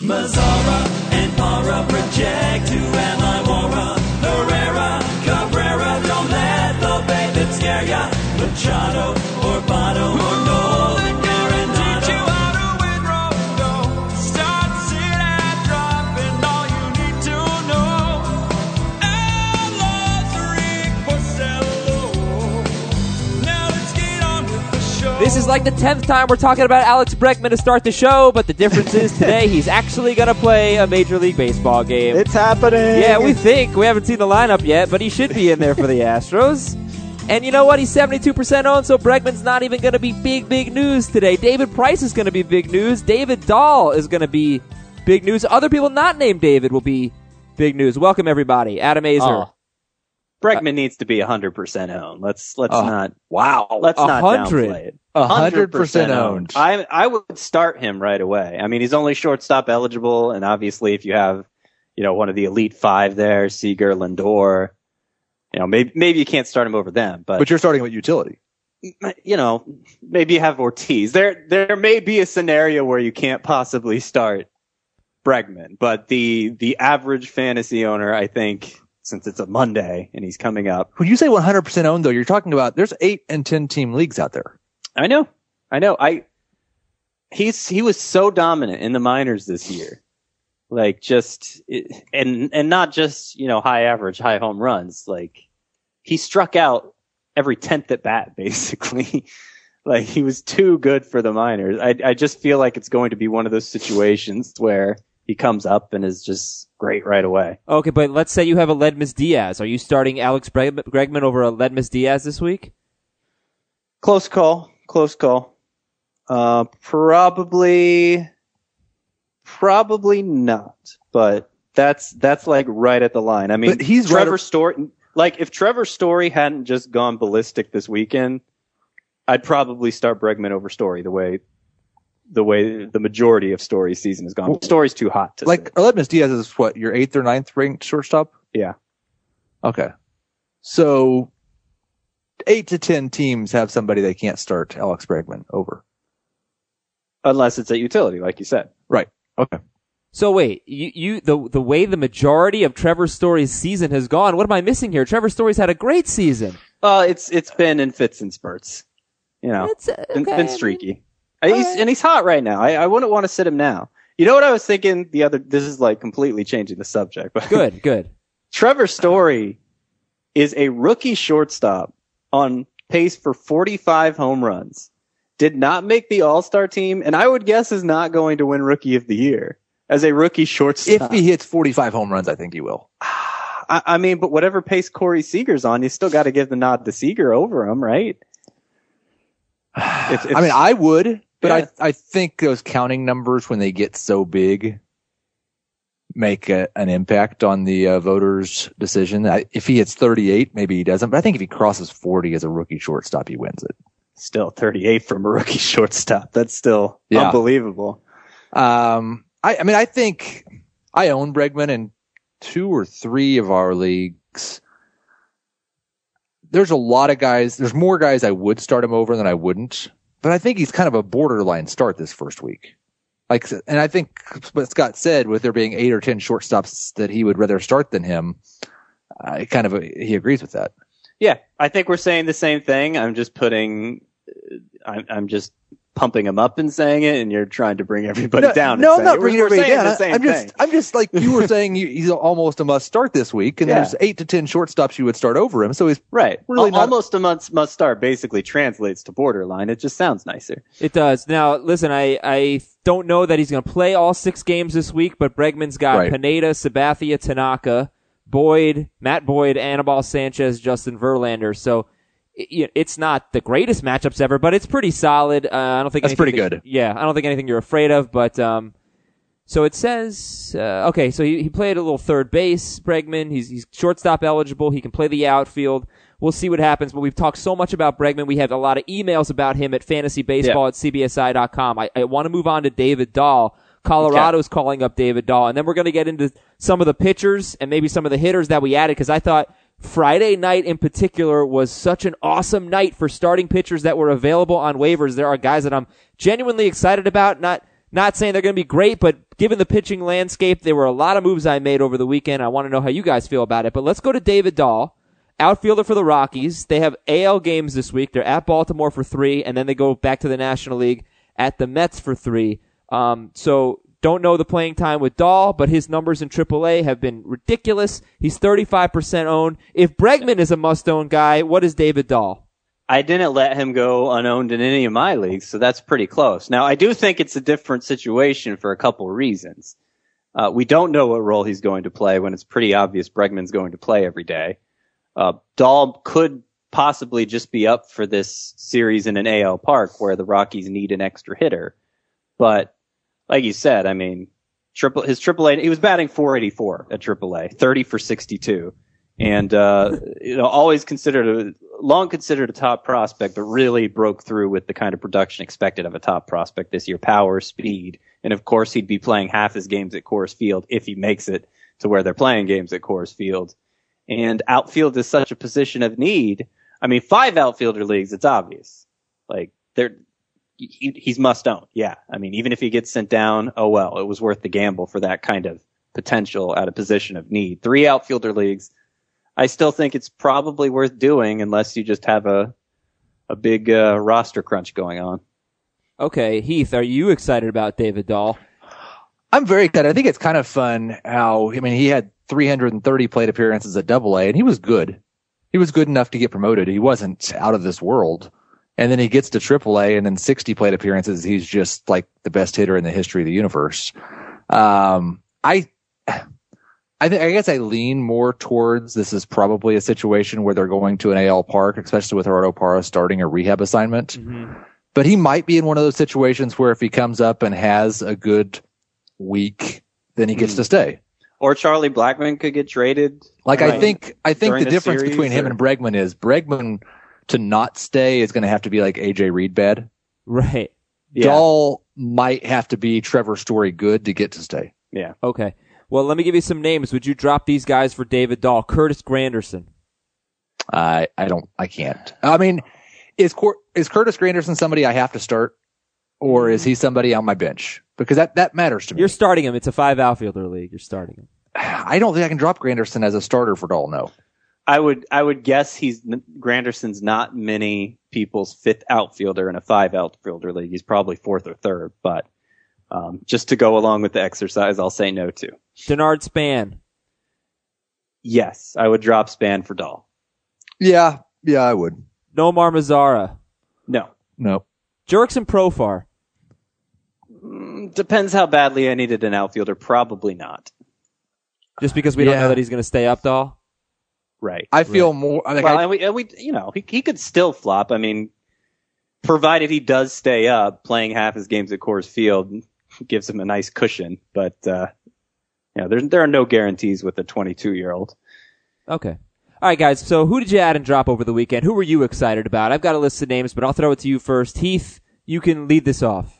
Mazzara and Para project. Who am I, Mora? Herrera, Cabrera, don't let the baby scare ya. Machado or Botto or Nolan Arenado. Teach you how to win road. Start, sit, and drop, and all you need to know. Rick Porcello. Now let's get on with the show. This is like the 10th time we're talking about Alex Bregman to start the show, but the difference is today he's actually going to play a Major League Baseball game. It's happening. Yeah, we think. We haven't seen the lineup yet, but he should be in there for the Astros. And you know what? He's 72% owned, so Bregman's not even going to be big news today. David Price is going to be big news. David Dahl is going to be big news. Other people not named David will be big news. Welcome, everybody. Adam Azer. Bregman needs to be 100% owned. Let's not. Wow. Let's 100. not downplay it. 100% owned. I would start him right away. I mean, he's only shortstop eligible, and obviously, if you have, one of the elite five there, Seager, Lindor, maybe you can't start him over them. But you're starting with utility. Maybe you have Ortiz. There may be a scenario where you can't possibly start Bregman, but the average fantasy owner, I think, since it's a Monday and he's coming up. When you say 100% owned, though, you're talking about there's 8 and 10 team leagues out there. I know. He was so dominant in the minors this year. Like and not just, high average, high home runs. Like he struck out every 10th at bat, basically. Like he was too good for the minors. I just feel like it's going to be one of those situations where he comes up and is just great right away. Okay, but let's say you have a Ledmus Diaz. Are you starting Alex Bregman over a Ledmus Diaz this week? Close call. Probably not, but that's like right at the line. I mean, but he's Trevor Story. Like if Trevor Story hadn't just gone ballistic this weekend, I'd probably start Bregman over Story the way the majority of Story's season has gone. Story's too hot to like Ledmus Diaz is what, your 8th or 9th ranked shortstop? Yeah. Okay. So 8 to 10 teams have somebody they can't start Alex Bregman over. Unless it's at utility, like you said. Right. Okay. So wait, the way the majority of Trevor Story's season has gone, what am I missing here? Trevor Story's had a great season. It's been in fits and spurts. It's okay. Been streaky. He's hot right now. I wouldn't want to sit him now. You know what I was thinking this is like completely changing the subject, but Good. Trevor Story is a rookie shortstop on pace for 45 home runs. Did not make the All-Star team, and I would guess is not going to win Rookie of the Year as a rookie shortstop. If he hits 45 home runs, I think he will. I mean, but whatever pace Corey Seager's on, you still got to give the nod to Seager over him, right? I would, but yeah. I think those counting numbers, when they get so big, make an impact on the voters' decision. If he hits 38, maybe he doesn't, but I think if he crosses 40 as a rookie shortstop, he wins it. Still 38 from a rookie shortstop. That's still unbelievable. I think I own Bregman in 2 or 3 of our leagues. There's a lot of guys. There's more guys I would start him over than I wouldn't. But I think he's kind of a borderline start this first week. And I think what Scott said, with there being 8 or 10 shortstops that he would rather start than him, he agrees with that. Yeah, I think we're saying the same thing. I'm just pumping him up and saying it, and you're trying to bring everybody down. No, I'm not bringing everybody down. I'm just like you were saying, he's almost a must start this week, and there's 8 to 10 shortstops you would start over him. So he's right. Really almost a must start basically translates to borderline. It just sounds nicer. It does. Now, listen, I don't know that he's going to play all 6 games this week, but Bregman's got Pineda, Sabathia, Tanaka, Boyd, Matt Boyd, Anibal Sanchez, Justin Verlander. So it's not the greatest matchups ever, but it's pretty solid. I don't think that's pretty good. Yeah, I don't think anything you're afraid of. But so it says, so he played a little third base. Bregman, he's shortstop eligible. He can play the outfield. We'll see what happens. But we've talked so much about Bregman. We have a lot of emails about him at fantasybaseball@cbsi.com. I want to move on to David Dahl. Colorado's calling up David Dahl, and then we're going to get into some of the pitchers and maybe some of the hitters that we added, because I thought Friday night in particular was such an awesome night for starting pitchers that were available on waivers. There are guys that I'm genuinely excited about, not Not saying they're going to be great, but given the pitching landscape, there were a lot of moves I made over the weekend. I want to know how you guys feel about it. But let's go to David Dahl, outfielder for the Rockies. They have AL games this week. They're at Baltimore for 3, and then they go back to the National League at the Mets for 3. So don't know the playing time with Dahl, but his numbers in AAA have been ridiculous. He's 35% owned. If Bregman is a must-own guy, what is David Dahl? I didn't let him go unowned in any of my leagues, so that's pretty close. Now, I do think it's a different situation for a couple reasons. We don't know what role he's going to play when it's pretty obvious Bregman's going to play every day. Dahl could possibly just be up for this series in an AL park where the Rockies need an extra hitter. But like you said, I mean, his AAA, he was batting .484 at AAA, 30 for 62. And, always long considered a top prospect, but really broke through with the kind of production expected of a top prospect this year. Power, speed. And of course, he'd be playing half his games at Coors Field if he makes it to where they're playing games at Coors Field. And outfield is such a position of need. I mean, 5 outfielder leagues, it's obvious. Like, he's must own. Yeah. I mean, even if he gets sent down, oh well, it was worth the gamble for that kind of potential at a position of need. 3 outfielder leagues. I still think it's probably worth doing unless you just have a big roster crunch going on. Okay, Heath, are you excited about David Dahl? I'm very excited. I think it's kind of fun how, I mean, he had 330 plate appearances at AA, and he was good. He was good enough to get promoted. He wasn't out of this world. And then he gets to AAA, and then 60 plate appearances, he's just like the best hitter in the history of the universe. I guess I lean more towards this is probably a situation where they're going to an AL park, especially with Gerardo Parra starting a rehab assignment. Mm-hmm. But he might be in one of those situations where if he comes up and has a good week, then he gets to stay. Or Charlie Blackmon could get traded. Like, right, I think the difference between him and Bregman is Bregman to not stay is going to have to be like AJ Reed bad. Right. Yeah. Dahl might have to be Trevor Story good to get to stay. Yeah. Okay. Well, let me give you some names. Would you drop these guys for David Dahl? Curtis Granderson. I can't. I mean, is Curtis Granderson somebody I have to start, or is he somebody on my bench? Because that matters to me. You're starting him. It's a 5 outfielder league. You're starting him. I don't think I can drop Granderson as a starter for Dahl. No. I would guess Granderson's not many people's 5th outfielder in a 5 outfielder league. He's probably 4th or 3rd, but just to go along with the exercise, I'll say no to. Denard Span. Yes, I would drop Span for Dahl. Yeah, I would. Nomar Mazara. No. Jurickson Profar. Depends how badly I needed an outfielder. Probably not. Just because we don't know that he's going to stay up, Dahl? Right. I feel more. Like he could still flop. I mean, provided he does stay up, playing half his games at Coors Field gives him a nice cushion. But there are no guarantees with a 22-year-old. Okay. All right, guys. So who did you add and drop over the weekend? Who were you excited about? I've got a list of names, but I'll throw it to you first. Heath, you can lead this off.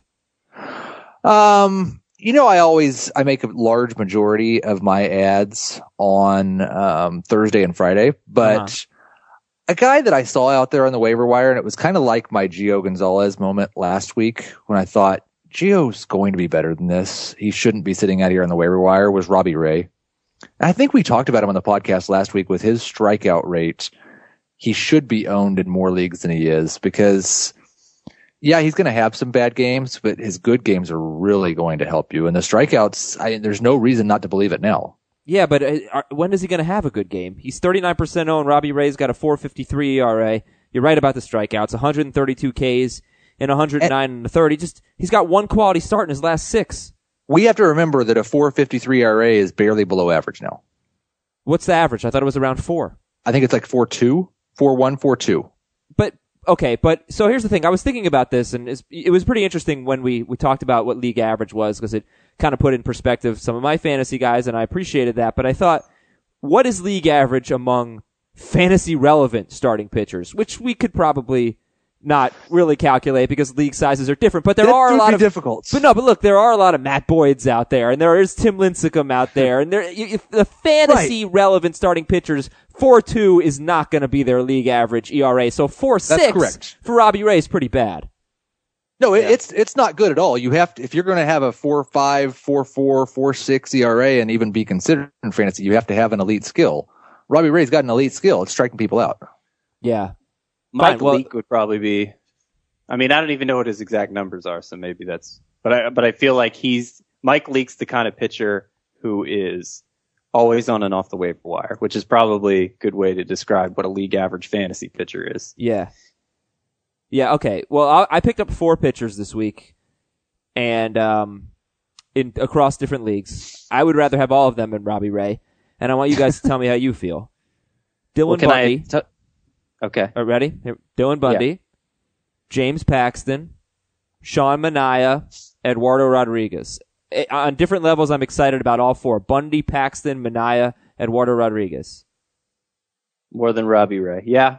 I make a large majority of my ads on Thursday and Friday, but a guy that I saw out there on the waiver wire, and it was kind of like my Gio Gonzalez moment last week when I thought Gio's going to be better than this. He shouldn't be sitting out here on the waiver wire, was Robbie Ray. And I think we talked about him on the podcast last week with his strikeout rate. He should be owned in more leagues than he is because he's going to have some bad games, but his good games are really going to help you. And the strikeouts, there's no reason not to believe it now. Yeah, but when is he going to have a good game? He's 39% owned. Robbie Ray's got a 4.53 ERA. You're right about the strikeouts. 132 Ks and 109 and 30. He's got one quality start in his last 6. We have to remember that a 4.53 ERA is barely below average now. What's the average? I thought it was around 4. I think it's like 4.2, 4.1, 4.2. But so here's the thing. I was thinking about this, and it was pretty interesting when we talked about what league average was, because it kind of put in perspective some of my fantasy guys, and I appreciated that. But I thought, what is league average among fantasy relevant starting pitchers, which we could probably not really calculate because league sizes are different, but there are a lot of difficult. But look, there are a lot of Matt Boyds out there, and there is Tim Lincecum out there, and the fantasy relevant starting pitchers, 4.2 is not going to be their league average ERA. So 4.6 for Robbie Ray is pretty bad. No, Yeah. it's not good at all. You have to, if you're going to have a 4.5, 4.4, 4.6 ERA and even be considered in fantasy, you have to have an elite skill. Robbie Ray's got an elite skill. It's striking people out. Yeah. Mike Fine, well- Leake would probably be. I mean, I don't even know what his exact numbers are, so maybe that's. But I feel like Mike Leake's the kind of pitcher who is always on and off the waiver wire, which is probably a good way to describe what a league average fantasy pitcher is. Yeah. Yeah, okay. Well, I picked up 4 pitchers this week, and across different leagues. I would rather have all of them than Robbie Ray, and I want you guys to tell me how you feel. Dylan Bundy. Okay. Ready? Here, Dylan Bundy, James Paxton, Sean Manaea, Eduardo Rodriguez. On different levels, I'm excited about all 4. Bundy, Paxton, Manaea, Eduardo Rodriguez. More than Robbie Ray. Yeah.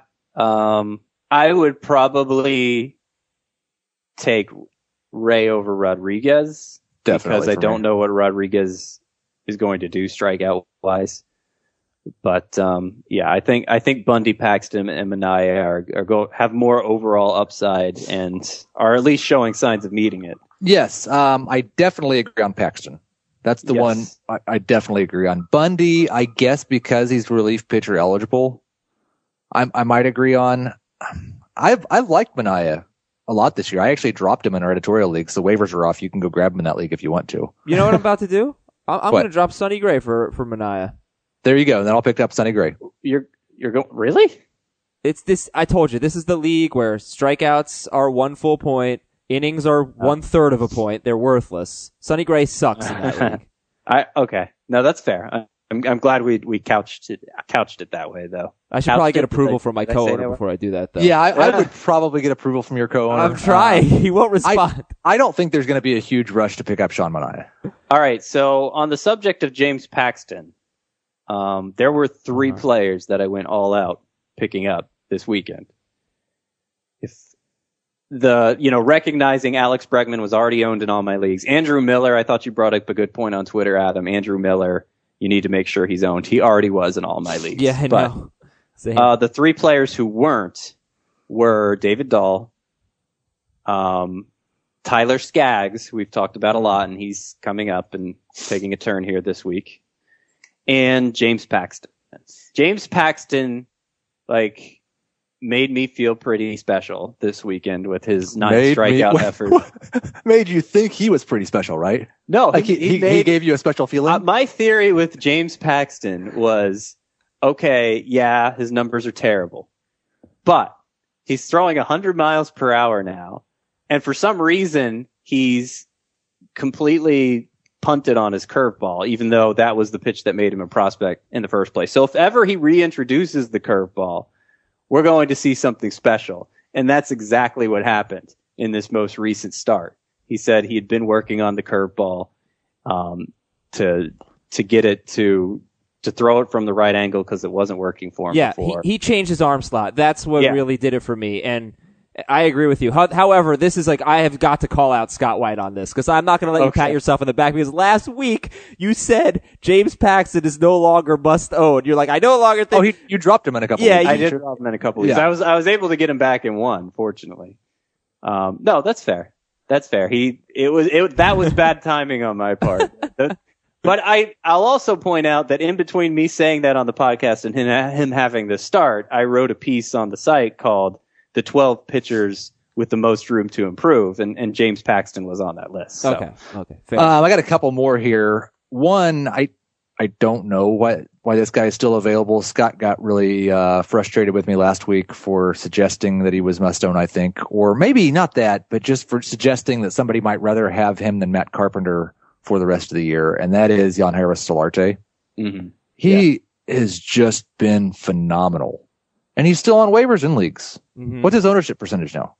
I would probably take Ray over Rodriguez. Definitely, because I for don't me. know what Rodriguez is going to do strikeout wise. But I think Bundy, Paxton, and Manaea have more overall upside and are at least showing signs of meeting it. Yes, I definitely agree on Paxton. That's the one I definitely agree on. Bundy, I guess because he's relief pitcher eligible, I might agree on. I've liked Manaea a lot this year. I actually dropped him in our editorial league, so waivers are off. You can go grab him in that league if you want to. You know what I'm about to do? I'm What? going to drop Sonny Gray for Manaea. There you go. And then I'll pick up Sonny Gray. You're going really? It's this. I told you, this is the league where strikeouts are 1 full point, innings are 1/3 of a point. They're worthless. Sonny Gray sucks in that league. Okay. No, that's fair. I'm glad we couched it that way though. I should probably get Couched it? approval from my Did I say co-owner that before I do that, though. Yeah, I would probably get approval from your co-owner. I'm trying. He won't respond. I don't think there's going to be a huge rush to pick up Sean Manaea. All right. So on the subject of James Paxton, there were 3 players that I went all out picking up this weekend. If recognizing Alex Bregman was already owned in all my leagues. Andrew Miller, I thought you brought up a good point on Twitter, Adam. Andrew Miller, you need to make sure he's owned. He already was in all my leagues. Yeah, I But, know. Same. the 3 players who weren't were David Dahl, Tyler Skaggs, who we've talked about a lot, and he's coming up and taking a turn here this week, and James Paxton. James Paxton, made me feel pretty special this weekend with his 9 strikeout effort. Made you think he was pretty special, right? No, Like he gave you a special feeling? my theory with James Paxton was, okay, yeah, his numbers are terrible, but he's throwing 100 miles per hour now, and for some reason he's completely punted on his curveball, even though that was the pitch that made him a prospect in the first place. So if ever he reintroduces the curveball, we're going to see something special, and that's exactly what happened in this most recent start. He said he had been working on the curveball to get it to throw it from the right angle because it wasn't working for him before. he changed his arm slot. That's what Yeah. really did it for me. And I agree with you. However, this is I have got to call out Scott White on this because I'm not going to let you pat yourself on the back because last week you said James Paxton is no longer must own. You're like, I no longer think. You dropped him in a couple Yeah, weeks. I did drop him in a couple weeks. Yeah. I was able to get him back in one, fortunately. No, that's fair. That's fair. That was bad timing on my part. But I'll also point out that in between me saying that on the podcast and him having the start, I wrote a piece on the site called "The 12 Pitchers with the Most Room to Improve," and James Paxton was on that list. So. Okay. Fair. I got a couple more here. One, I don't know why this guy is still available. Scott got really frustrated with me last week for suggesting that he was must own, I think, or maybe not that, but just for suggesting that somebody might rather have him than Matt Carpenter for the rest of the year, and that is Yangervis Solarte. Mm-hmm. He has just been phenomenal, and he's still on waivers in leagues. Mhm. What's his ownership percentage now?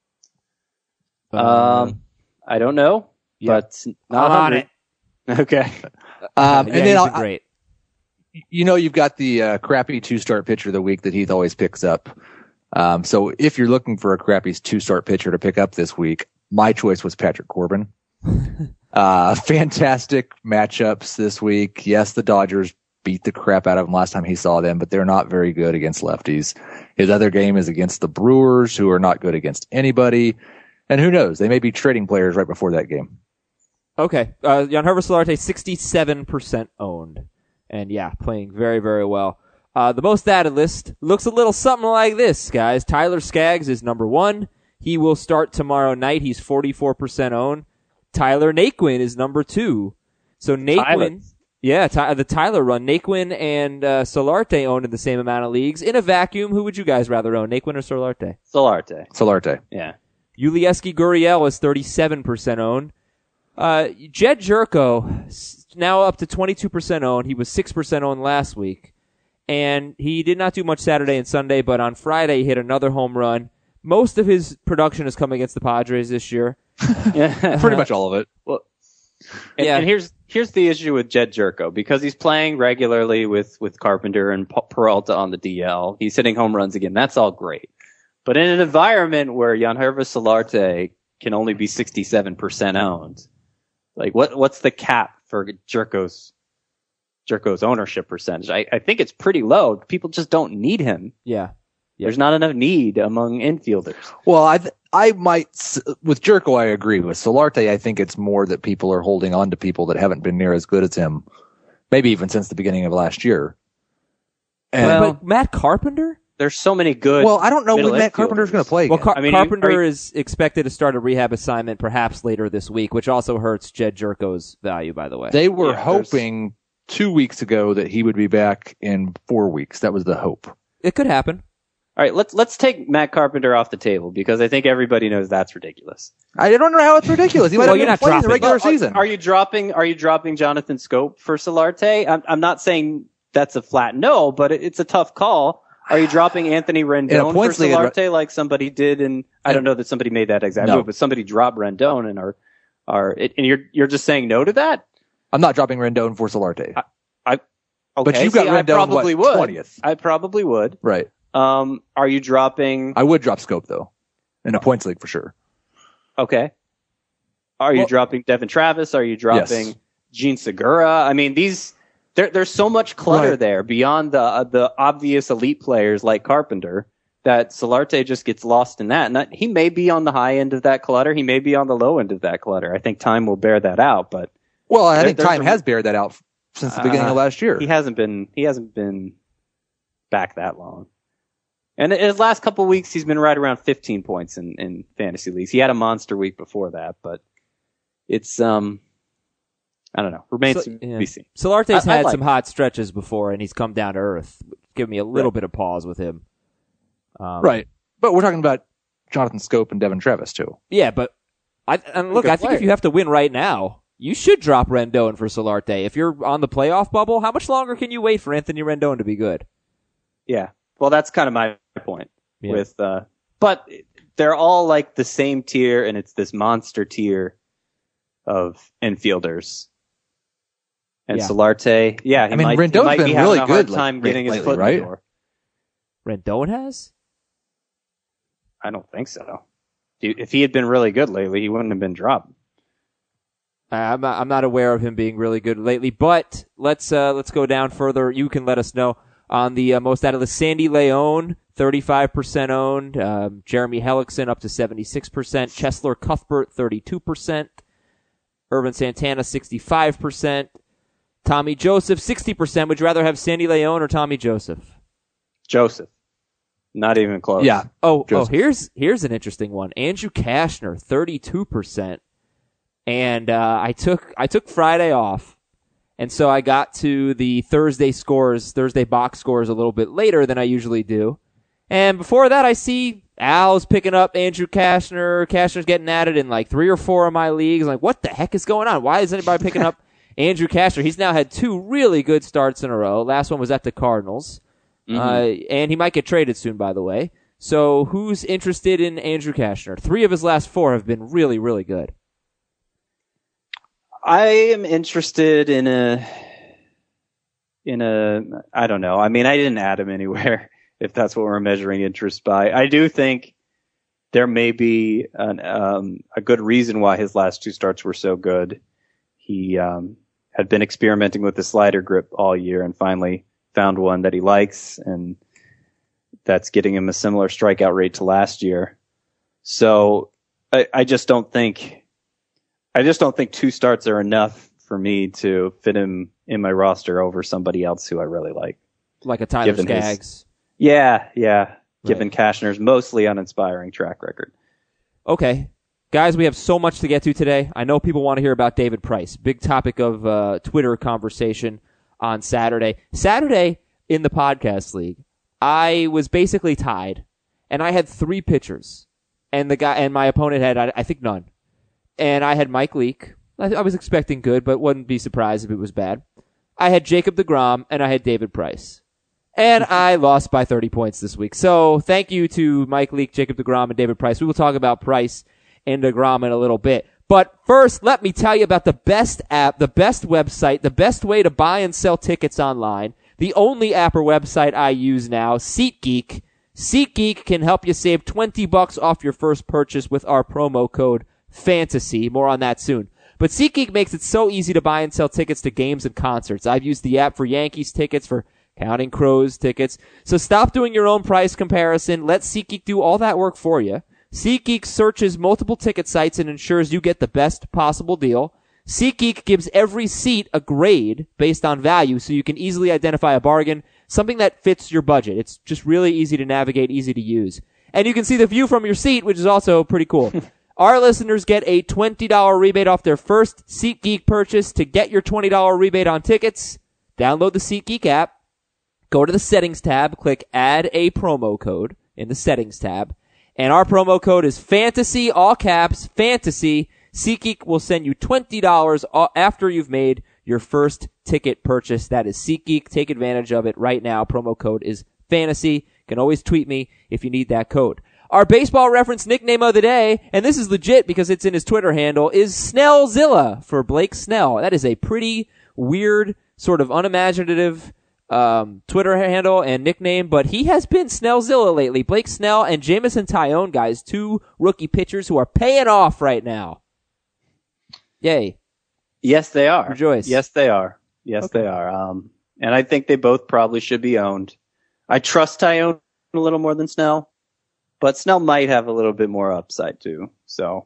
I don't know, but not I'm on 100. Okay. And yeah, then he's I'll, great. you've got the crappy 2-start pitcher of the week that Heath always picks up. So if you're looking for a crappy 2-start pitcher to pick up this week, my choice was Patrick Corbin. Fantastic matchups this week. Yes, the Dodgers beat the crap out of him last time he saw them, but they're not very good against lefties. His other game is against the Brewers, who are not good against anybody. And who knows? They may be trading players right before that game. Okay. Yangervis Solarte, 67% owned. And yeah, playing very, very well. The most added list looks a little something like this, guys. Tyler Skaggs is number 1. He will start tomorrow night. He's 44% owned. Tyler Naquin is number 2. So Naquin, the Tyler run. Naquin and Solarte owned in the same amount of leagues. In a vacuum, who would you guys rather own, Naquin or Solarte? Solarte. Yeah. Yulieski Gurriel is 37% owned. Jed Jerko, now up to 22% owned. He was 6% owned last week. And he did not do much Saturday and Sunday, but on Friday he hit another home run. Most of his production has come against the Padres this year. Yeah. Pretty much all of it. Well, and here's the issue with Jed Jerko. Because he's playing regularly with Carpenter and Peralta on the DL, he's hitting home runs again. That's all great. But in an environment where Yangervis Solarte can only be 67% owned, like what's the cap for Jerko's ownership percentage? I think it's pretty low. People just don't need him. Yeah. There's not enough need among infielders. Well, I might, with Jerko, I agree. With Solarte, I think it's more that people are holding on to people that haven't been near as good as him, maybe even since the beginning of last year. But Matt Carpenter? There's so many good. Well, I don't know when Matt Carpenter's going to play again. Well, Carpenter is expected to start a rehab assignment perhaps later this week, which also hurts Jed Jerko's value, by the way. They were hoping 2 weeks ago that he would be back in 4 weeks. That was the hope. It could happen. All right, let's take Matt Carpenter off the table because I think everybody knows that's ridiculous. I don't know how it's ridiculous. He might have been playing in the regular season. Are you dropping Jonathan Scope for Solarte? I'm not saying that's a flat no, but it's a tough call. Are you dropping Anthony Rendon for Solarte like somebody did? And I don't know that somebody made that exact move, but somebody dropped Rendon and you're just saying no to that? I'm not dropping Rendon for Solarte. Okay, but you got Rendon, I probably would. 20th. I probably would. Right. Are you dropping? I would drop Scope though, in a points league for sure. Okay. Are you dropping Devin Travis? Are you dropping Gene Segura? I mean, there's so much clutter there beyond the obvious elite players like Carpenter that Solarte just gets lost in that. And he may be on the high end of that clutter. He may be on the low end of that clutter. I think time will bear that out. But I think time has bared that out since the beginning of last year. He hasn't been back that long. And in his last couple of weeks, he's been right around 15 points in fantasy leagues. He had a monster week before that, but it's, I don't know. Remains to be seen. Solarte's had some hot stretches before, and he's come down to earth. Give me a little bit of pause with him. Right. But we're talking about Jonathan Scope and Devin Travis, too. Yeah, but I think if you have to win right now, you should drop Rendon for Solarte. If you're on the playoff bubble, how much longer can you wait for Anthony Rendon to be good? Yeah. Well, that's kind of my point with, but they're all like the same tier, and it's this monster tier of infielders. And Solarte, Rendon's been really good time getting his foot in the door. Rendon has? I don't think so. If he had been really good lately, he wouldn't have been dropped. I'm not aware of him being really good lately, but let's go down further. You can let us know. On the most out of the Sandy Leon, 35% owned. Jeremy Hellickson up to 76%. Chesler Cuthbert, 32%. Irvin Santana, 65%. Tommy Joseph, 60%. Would you rather have Sandy Leon or Tommy Joseph? Joseph. Not even close. Yeah. Here's an interesting one. Andrew Cashner, 32%. And I took Friday off. And so I got to the Thursday box scores a little bit later than I usually do. And before that, I see Al's picking up Andrew Cashner. Cashner's getting at it in like 3 or 4 of my leagues. I'm like, what the heck is going on? Why is anybody picking up Andrew Cashner? He's now had 2 really good starts in a row. Last one was at the Cardinals. Mm-hmm. And he might get traded soon, by the way. So who's interested in Andrew Cashner? 3 of his last 4 have been really, really good. I am interested in a, I don't know. I mean, I didn't add him anywhere if that's what we're measuring interest by. I do think there may be a good reason why his last 2 starts were so good. He, had been experimenting with the slider grip all year and finally found one that he likes, and that's getting him a similar strikeout rate to last year. So I just don't think 2 starts are enough for me to fit him in my roster over somebody else who I really like. Like a Tyler Skaggs. Yeah. Given Cashner's mostly uninspiring track record. Okay. Guys, we have so much to get to today. I know people want to hear about David Price. Big topic of Twitter conversation on Saturday. Saturday in the podcast league, I was basically tied, and I had 3 pitchers, and my opponent had, I think, none. And I had Mike Leake. I was expecting good, but wouldn't be surprised if it was bad. I had Jacob deGrom, and I had David Price. And I lost by 30 points this week. So thank you to Mike Leake, Jacob deGrom, and David Price. We will talk about Price and deGrom in a little bit. But first, let me tell you about the best app, the best website, the best way to buy and sell tickets online. The only app or website I use now, SeatGeek. SeatGeek can help you save $20 off your first purchase with our promo code FANTASY. More on that soon. But SeatGeek makes it so easy to buy and sell tickets to games and concerts. I've used the app for Yankees tickets, for Counting Crows tickets. So stop doing your own price comparison. Let SeatGeek do all that work for you. SeatGeek searches multiple ticket sites and ensures you get the best possible deal. SeatGeek gives every seat a grade based on value so you can easily identify a bargain, something that fits your budget. It's just really easy to navigate, easy to use. And you can see the view from your seat, which is also pretty cool. Our listeners get a $20 rebate off their first SeatGeek purchase. To get your $20 rebate on tickets, download the SeatGeek app, go to the settings tab, click add a promo code in the settings tab, and our promo code is FANTASY, all caps, FANTASY. SeatGeek will send you $20 after you've made your first ticket purchase. That is SeatGeek. Take advantage of it right now. Promo code is FANTASY. You can always tweet me if you need that code. Our baseball reference nickname of the day, and this is legit because it's in his Twitter handle, is Snellzilla for Blake Snell. That is a pretty weird, sort of unimaginative Twitter handle and nickname, but he has been Snellzilla lately. Blake Snell and Jameson Taillon, guys, 2 rookie pitchers who are paying off right now. Yay. Yes, they are. Rejoice. Yes, they are. Yes, Okay. they are. And I think they both probably should be owned. I trust Taillon a little more than Snell. But Snell might have a little bit more upside too. So,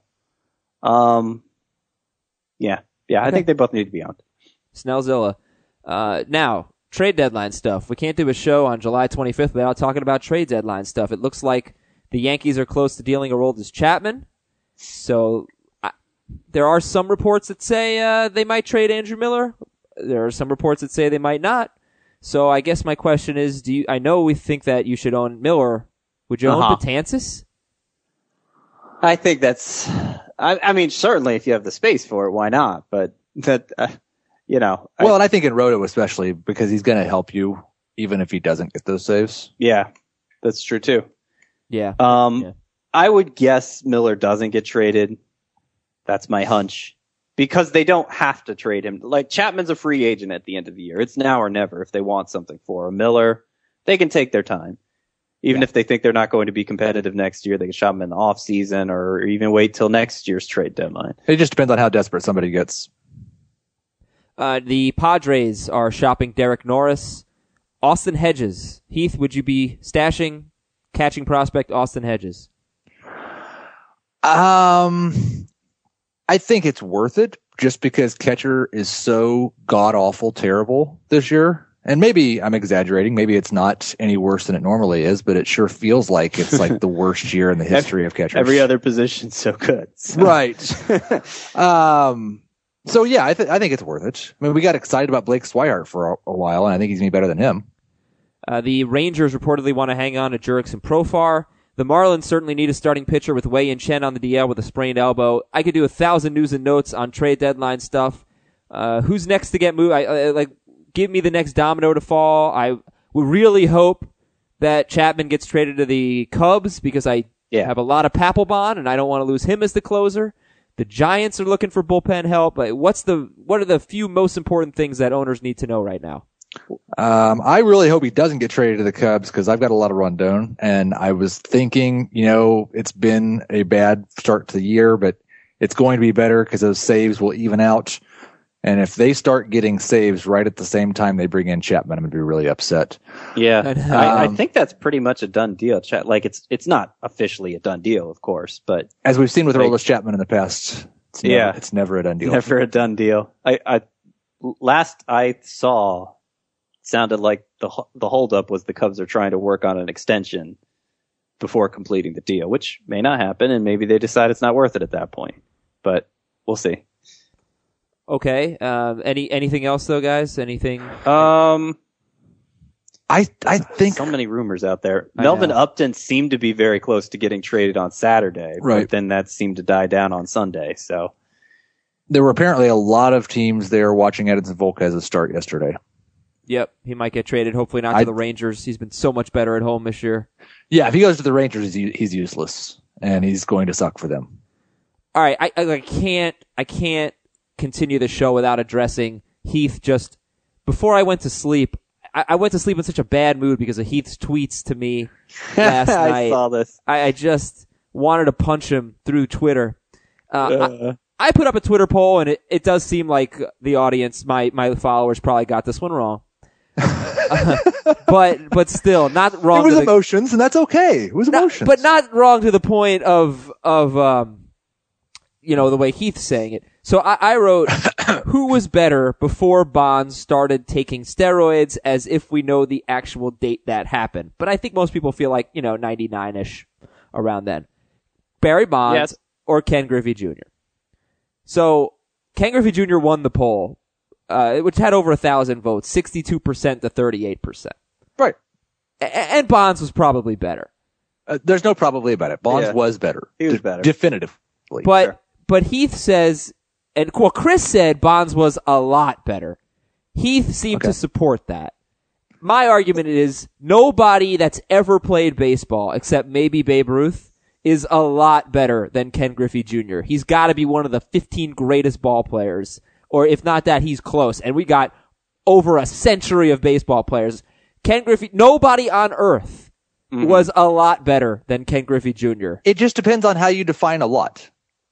yeah, I think they both need to be owned. Snellzilla. Now, trade deadline stuff. We can't do a show on July 25th without talking about trade deadline stuff. It looks like the Yankees are close to dealing Aroldis Chapman. So, there are some reports that say they might trade Andrew Miller. There are some reports that say they might not. So, I guess my question is, I know we think that you should own Miller. Would you own Betances? I think that's, I mean, certainly if you have the space for it, why not? But that, Well, and I think in Roto especially because he's going to help you even if he doesn't get those saves. Yeah, that's true too. Yeah. I would guess Miller doesn't get traded. That's my hunch. Because they don't have to trade him. Like, Chapman's a free agent at the end of the year. It's now or never if they want something for him. Miller, they can take their time. Even if they think they're not going to be competitive next year, they can shop him in the off season or even wait till next year's trade deadline. It just depends on how desperate somebody gets. The Padres are shopping Derek Norris. Austin Hedges. Heath, would you be stashing catching prospect Austin Hedges? I think it's worth it just because catcher is so god-awful terrible this year. And maybe I'm exaggerating. Maybe it's not any worse than it normally is, but it sure feels like it's like the worst year in the history of catchers. Every other position's so good. So. Right. So yeah, I think it's worth it. I mean, we got excited about Blake Swihart for a while, and I think he's going to be better than him. The Rangers reportedly want to hang on to Jurickson Profar. The Marlins certainly need a starting pitcher with Wei Yin Chen on the DL with a sprained elbow. I could do 1,000 news and notes on trade deadline stuff. Who's next to get moved? Give me the next domino to fall. I would really hope that Chapman gets traded to the Cubs because I have a lot of Papelbon and I don't want to lose him as the closer. The Giants are looking for bullpen help. What are the few most important things that owners need to know right now? I really hope he doesn't get traded to the Cubs because I've got a lot of Rondon, and I was thinking, it's been a bad start to the year, but it's going to be better because those saves will even out. And if they start getting saves right at the same time they bring in Chapman, I'm going to be really upset. Yeah, I think that's pretty much a done deal. Like it's not officially a done deal, of course, but as we've seen with Aroldis Chapman in the past, it's never a done deal. Never a done deal. Last I saw, it sounded like the holdup was the Cubs are trying to work on an extension before completing the deal, which may not happen, and maybe they decide it's not worth it at that point. But we'll see. Okay. Anything else though, guys? Anything? I think so many rumors out there. Melvin Upton seemed to be very close to getting traded on Saturday, right? But then that seemed to die down on Sunday. So there were apparently a lot of teams there watching Edinson Volquez's start yesterday. Yep, he might get traded. Hopefully not to the Rangers. He's been so much better at home this year. Yeah, if he goes to the Rangers, he's useless, and he's going to suck for them. All right, I can't continue the show without addressing Heath. Just before I went to sleep, I went to sleep in such a bad mood because of Heath's tweets to me last night. I saw this. I just wanted to punch him through Twitter. I put up a Twitter poll, and it does seem like the audience, my followers, probably got this one wrong. but still, not wrong. It was emotions, and that's okay. It was emotions, but not wrong to the point of the way Heath's saying it. So I wrote, who was better before Bonds started taking steroids, as if we know the actual date that happened. But I think most people feel like, 99-ish around then. Barry Bonds or Ken Griffey Jr. So Ken Griffey Jr. won the poll, which had over 1,000 votes, 62% to 38%. Right. And Bonds was probably better. There's no probably about it. Bonds was better. He was better. Definitively. But Heath says, and Chris said Bonds was a lot better. Heath seemed to support that. My argument is nobody that's ever played baseball, except maybe Babe Ruth, is a lot better than Ken Griffey Jr. He's got to be one of the 15 greatest ball players, or if not that, he's close. And we got over a century of baseball players. Ken Griffey, nobody on earth was a lot better than Ken Griffey Jr. It just depends on how you define a lot.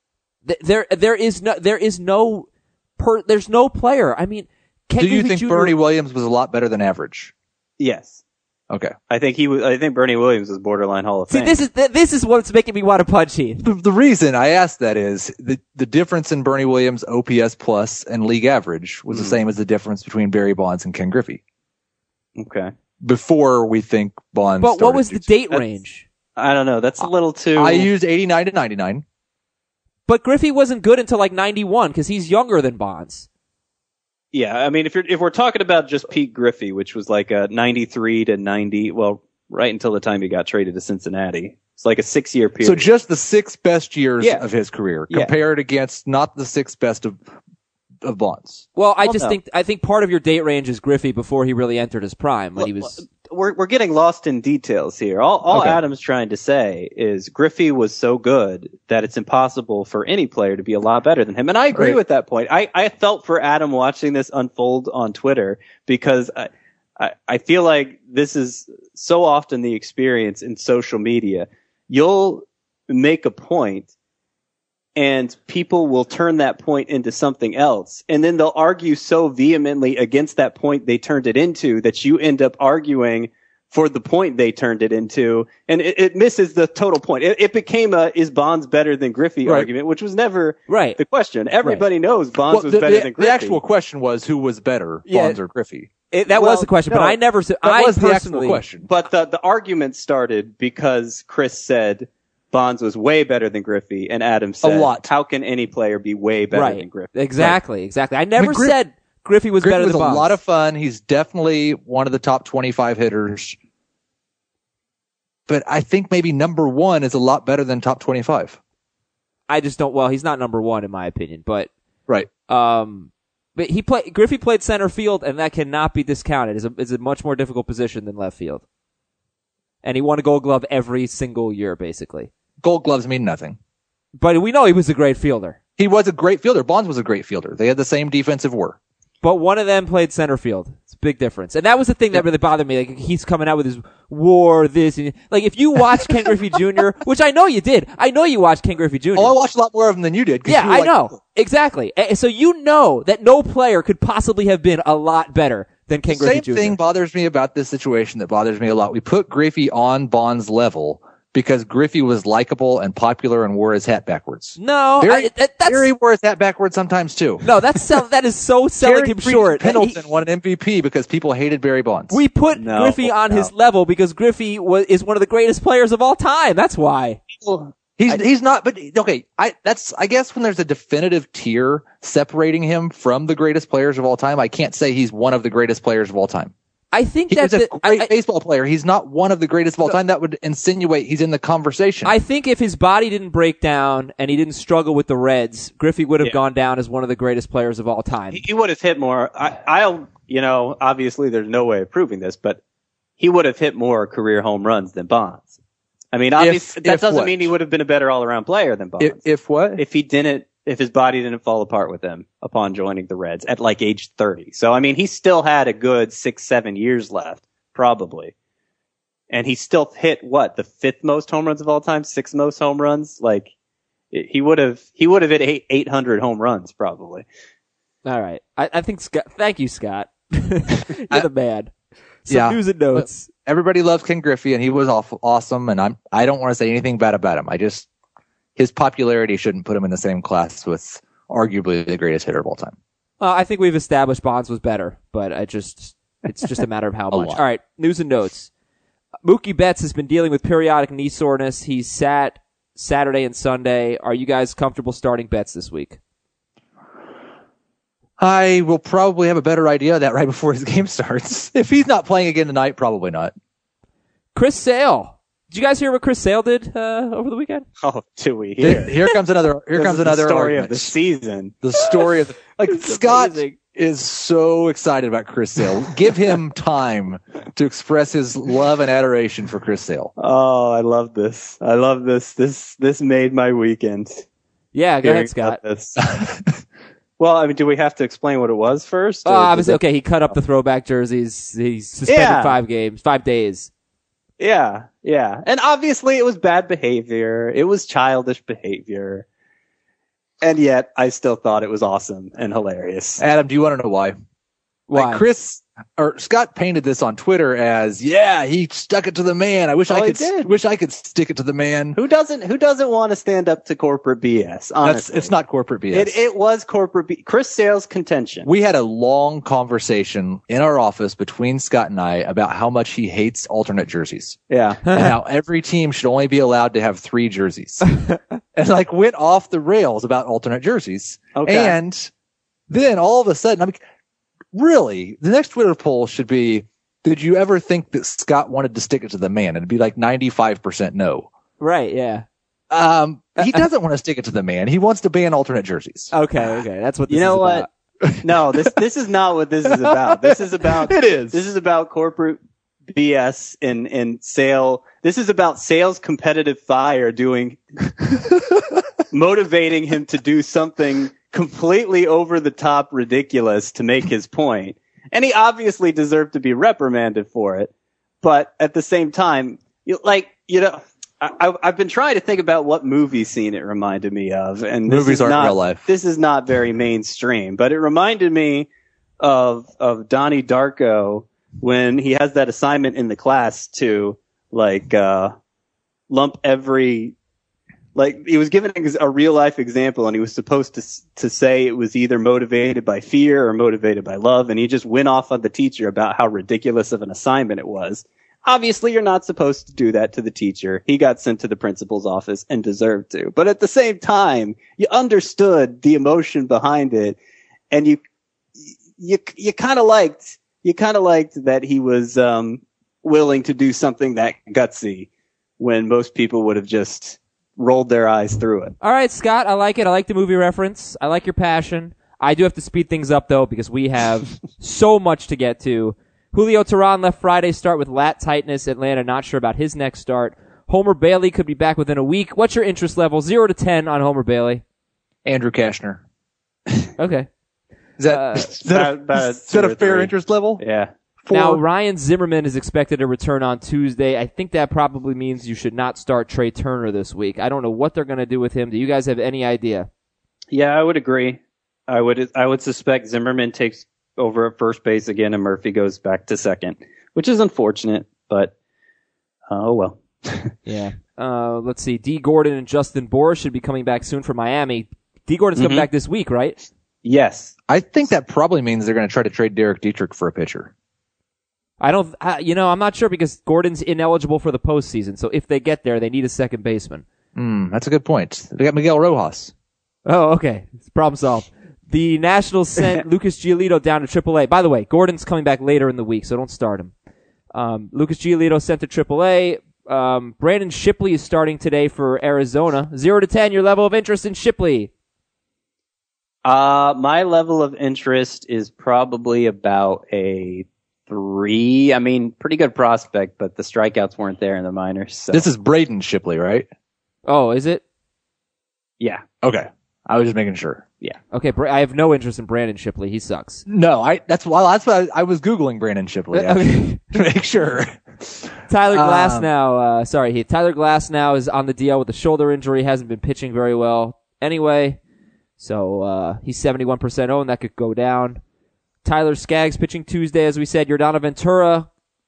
There's no player. I mean, do you think Bernie Williams was a lot better than average? Yes. Okay. I think Bernie Williams was borderline Hall of Fame. See, this is what's making me want to punch Heath. The reason I asked that is the difference in Bernie Williams' OPS plus and league average was the same as the difference between Barry Bonds and Ken Griffey. Okay. Before we think Bonds. But what was the date range? I don't know. That's a little too. I used 89 to 99. But Griffey wasn't good until like 91 because he's younger than Bonds. Yeah, I mean, if we're talking about just Pete Griffey, which was like a 93 to 90, well, right until the time he got traded to Cincinnati, it's like a 6-year period. So just the 6 best years of his career compared against not the 6 best of Bonds. Well, I think part of your date range is Griffey before he really entered his prime when he was. We're getting lost in details here. All Adam's trying to say is Griffey was so good that it's impossible for any player to be a lot better than him. And I agree with that point. I felt for Adam watching this unfold on Twitter because I feel like this is so often the experience in social media. You'll make a point and people will turn that point into something else. And then they'll argue so vehemently against that point they turned it into that you end up arguing for the point they turned it into. And it misses the total point. It became a, is Bonds better than Griffey argument, which was never the question. Everybody knows Bonds was better than Griffey. The actual question was who was better, Bonds or Griffey? That was the question, but I never said, that was the actual question. But the argument started because Chris said, Bonds was way better than Griffey, and Adam said, how can any player be way better than Griffey? Exactly. I never said Griffey was better than Bonds. Griffey was a lot of fun. He's definitely one of the top 25 hitters. But I think maybe number 1 is a lot better than top 25. I just don't, well, he's not number 1 in my opinion, but. Right. But Griffey played center field, and that cannot be discounted. It's a much more difficult position than left field. And he won a Gold Glove every single year, basically. Gold Gloves mean nothing. But we know he was a great fielder. He was a great fielder. Bonds was a great fielder. They had the same defensive WAR. but one of them played center field. It's a big difference. And that was the thing that really bothered me. Like, he's coming out with his war, this, and like, if you watched Ken Griffey Jr., which I know you did. I know you watched Ken Griffey Jr. Oh, I watched a lot more of them than you did. 'Cause Yeah, you were I like, know. Exactly. So you know that no player could possibly have been a lot better than Ken Griffey Jr. Same thing bothers me about this situation that bothers me a lot. We put Griffey on Bond's level because Griffey was likable and popular and wore his hat backwards. No, Gary wore his hat backwards sometimes too. No, that is so selling him short. Pendleton won an MVP because people hated Barry Bonds. We put Griffey on his level because Griffey is one of the greatest players of all time. That's why. He's not, but okay. I guess when there's a definitive tier separating him from the greatest players of all time, I can't say he's one of the greatest players of all time. I think he's a great baseball player. He's not one of the greatest of all time. That would insinuate he's in the conversation. I think if his body didn't break down and he didn't struggle with the Reds, Griffey would have gone down as one of the greatest players of all time. He would have hit more. Obviously there's no way of proving this, but he would have hit more career home runs than Bonds. I mean, obviously that doesn't mean he would have been a better all-around player than Bonds. If his body didn't fall apart with him upon joining the Reds at like age 30. So, I mean, he still had a good 6-7 years left, probably. And he still hit the 5th most home runs of all time, 6th most home runs? Like, he would have hit 800 home runs, probably. All right. I think thank you, Scott. You're the man. Some news and notes. Everybody loves Ken Griffey and he was awesome. And I don't want to say anything bad about him. His popularity shouldn't put him in the same class with arguably the greatest hitter of all time. I think we've established Bonds was better, but it's just a matter of how much. All right, news and notes. Mookie Betts has been dealing with periodic knee soreness. He's sat Saturday and Sunday. Are you guys comfortable starting Betts this week? I will probably have a better idea of that right before his game starts. If he's not playing again tonight, probably not. Chris Sale. Did you guys hear what Chris Sale did over the weekend? Oh, do we hear? Here comes another story argument. of the season. The story of Scott amazing. Is so excited about Chris Sale. Give him time to express his love and adoration for Chris Sale. Oh, I love this. This made my weekend. Yeah, go ahead, Scott. Well, I mean, do we have to explain what it was first? Obviously, okay, he cut up the throwback jerseys. He's suspended 5 days. Yeah. And obviously it was bad behavior. It was childish behavior. And yet I still thought it was awesome and hilarious. Adam, do you want to know why? Why? Like Scott painted this on Twitter as, he stuck it to the man. I wish I could stick it to the man. Who doesn't want to stand up to corporate BS? Honestly. It's not corporate BS. It was corporate BS. Chris Sale's contention. We had a long conversation in our office between Scott and I about how much he hates alternate jerseys. Yeah. And how every team should only be allowed to have 3 jerseys. And went off the rails about alternate jerseys. Okay. And then all of a sudden, really, the next Twitter poll should be, did you ever think that Scott wanted to stick it to the man? And it'd be like 95% no. Right, yeah. He doesn't want to stick it to the man. He wants to ban alternate jerseys. Okay. That's what this is about. No, this is not what this is about. This is about This is about corporate BS and Sale. This is about Sale's competitive fire motivating him to do something completely over the top ridiculous to make his point. And he obviously deserved to be reprimanded for it. But at the same time, I've been trying to think about what movie scene it reminded me of. And movies aren't real life. This is not very mainstream, but it reminded me of Donnie Darko when he has that assignment in the class to lump every, he was given a real life example and he was supposed to say it was either motivated by fear or motivated by love. And he just went off on the teacher about how ridiculous of an assignment it was. Obviously, you're not supposed to do that to the teacher. He got sent to the principal's office and deserved to. But at the same time, you understood the emotion behind it, and you kind of liked that he was willing to do something that gutsy when most people would have just rolled their eyes through it. All right, Scott, I like it. I like the movie reference. I like your passion. I do have to speed things up, though, because we have so much to get to. Julio Teheran left Friday's start with lat tightness. Atlanta not sure about his next start. Homer Bailey could be back within a week. What's your interest level? 0 to 10 on Homer Bailey. Andrew Kashner. Okay. Is that, is that a fair interest level? Yeah. Now, Ryan Zimmerman is expected to return on Tuesday. I think that probably means you should not start Trey Turner this week. I don't know what they're going to do with him. Do you guys have any idea? Yeah, I would agree. I would suspect Zimmerman takes over at first base again and Murphy goes back to second, which is unfortunate, but oh well. Yeah. Let's see. D. Gordon and Justin Bohr should be coming back soon for Miami. D. Gordon's coming back this week, right? Yes. I think that probably means they're going to try to trade Derek Dietrich for a pitcher. I'm not sure because Gordon's ineligible for the postseason. So if they get there, they need a second baseman. That's a good point. They got Miguel Rojas. Oh, okay. Problem solved. The Nationals sent Lucas Giolito down to AAA. By the way, Gordon's coming back later in the week, so don't start him. Lucas Giolito sent to AAA. Brandon Shipley is starting today for Arizona. 0 to 10, your level of interest in Shipley. My level of interest is probably about a 3. I mean, pretty good prospect, but the strikeouts weren't there in the minors. So. This is Braden Shipley, right? Oh, is it? Yeah. Okay. I was just making sure. Yeah. Okay, I have no interest in Brandon Shipley. He sucks. No, that's why I was Googling Brandon Shipley to make sure. Tyler Glasnow, Tyler Glasnow is on the DL with a shoulder injury, hasn't been pitching very well anyway. So, he's 71% owned. That could go down. Tyler Skaggs pitching Tuesday, as we said. Yordano Ventura,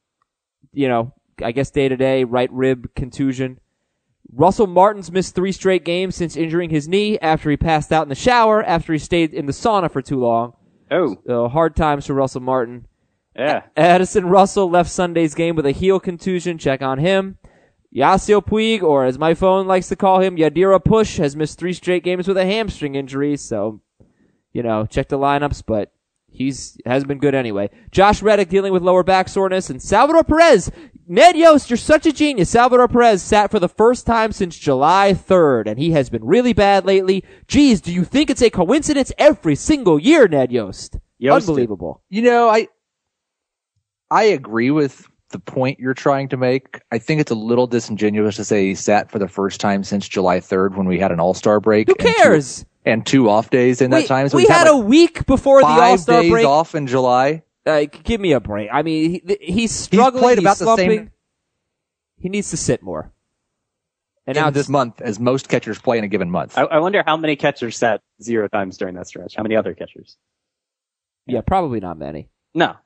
I guess day to day, right rib contusion. Russell Martin's missed 3 straight games since injuring his knee after he passed out in the shower after he stayed in the sauna for too long. Oh. So hard times for Russell Martin. Yeah. Addison Russell left Sunday's game with a heel contusion. Check on him. Yasiel Puig, or as my phone likes to call him, Yadira Push, has missed 3 straight games with a hamstring injury. So, check the lineups, but has been good anyway. Josh Reddick dealing with lower back soreness, and Salvador Perez. Ned Yost, you're such a genius. Salvador Perez sat for the first time since July 3rd, and he has been really bad lately. Geez, do you think it's a coincidence every single year, Ned Yost? Unbelievable. I agree with the point you're trying to make. I think it's a little disingenuous to say he sat for the first time since July 3rd when we had an All-Star break. Who cares? And 2 off days in that time. So we had a week before the All-Star break. 5 days off in July. Give me a break. I mean, he's struggling. He's slumping. He needs to sit more. And now this month, as most catchers play in a given month. I wonder how many catchers sat 0 times during that stretch. How many other catchers? Yeah, probably not many. No.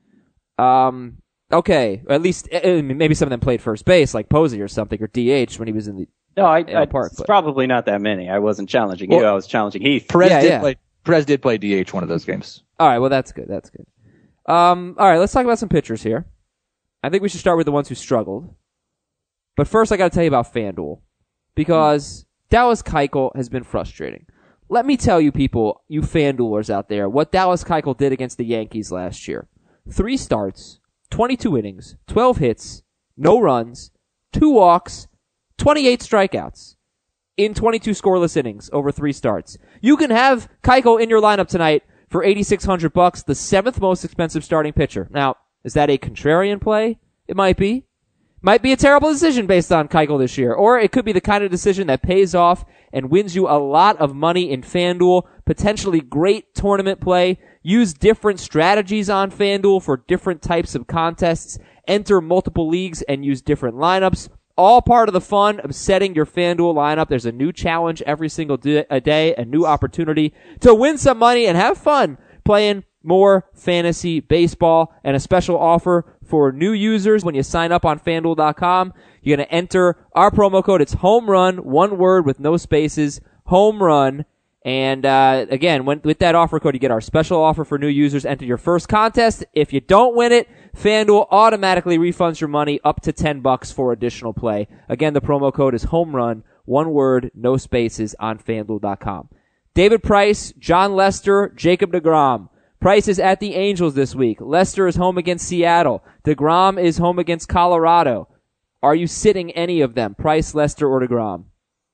Okay. At least maybe some of them played first base, like Posey or something, or DH when he was in the. No, park, it's probably not that many. I wasn't challenging you. I was challenging Heath. Perez did play DH one of those games. All right. Well, that's good. All right. Let's talk about some pitchers here. I think we should start with the ones who struggled. But first, I got to tell you about FanDuel because Dallas Keuchel has been frustrating. Let me tell you, people, you FanDuelers out there, what Dallas Keuchel did against the Yankees last year. 3 starts, 22 innings, 12 hits, no runs, 2 walks, 28 strikeouts in 22 scoreless innings over 3 starts. You can have Keuchel in your lineup tonight for $8,600, the 7th most expensive starting pitcher. Now, is that a contrarian play? It might be. Might be a terrible decision based on Keuchel this year. Or it could be the kind of decision that pays off and wins you a lot of money in FanDuel. Potentially great tournament play. Use different strategies on FanDuel for different types of contests. Enter multiple leagues and use different lineups. All part of the fun of setting your FanDuel lineup. There's a new challenge every single day, a new opportunity to win some money and have fun playing more fantasy baseball, and a special offer for new users when you sign up on FanDuel.com. You're going to enter our promo code. It's home run, one word with no spaces, home run. And again, with that offer code, you get our special offer for new users. Enter your first contest. If you don't win it, FanDuel automatically refunds your money up to $10 for additional play. Again, the promo code is home run, one word, no spaces on FanDuel.com. David Price, John Lester, Jacob deGrom. Price is at the Angels this week. Lester is home against Seattle. deGrom is home against Colorado. Are you sitting any of them? Price, Lester, or deGrom?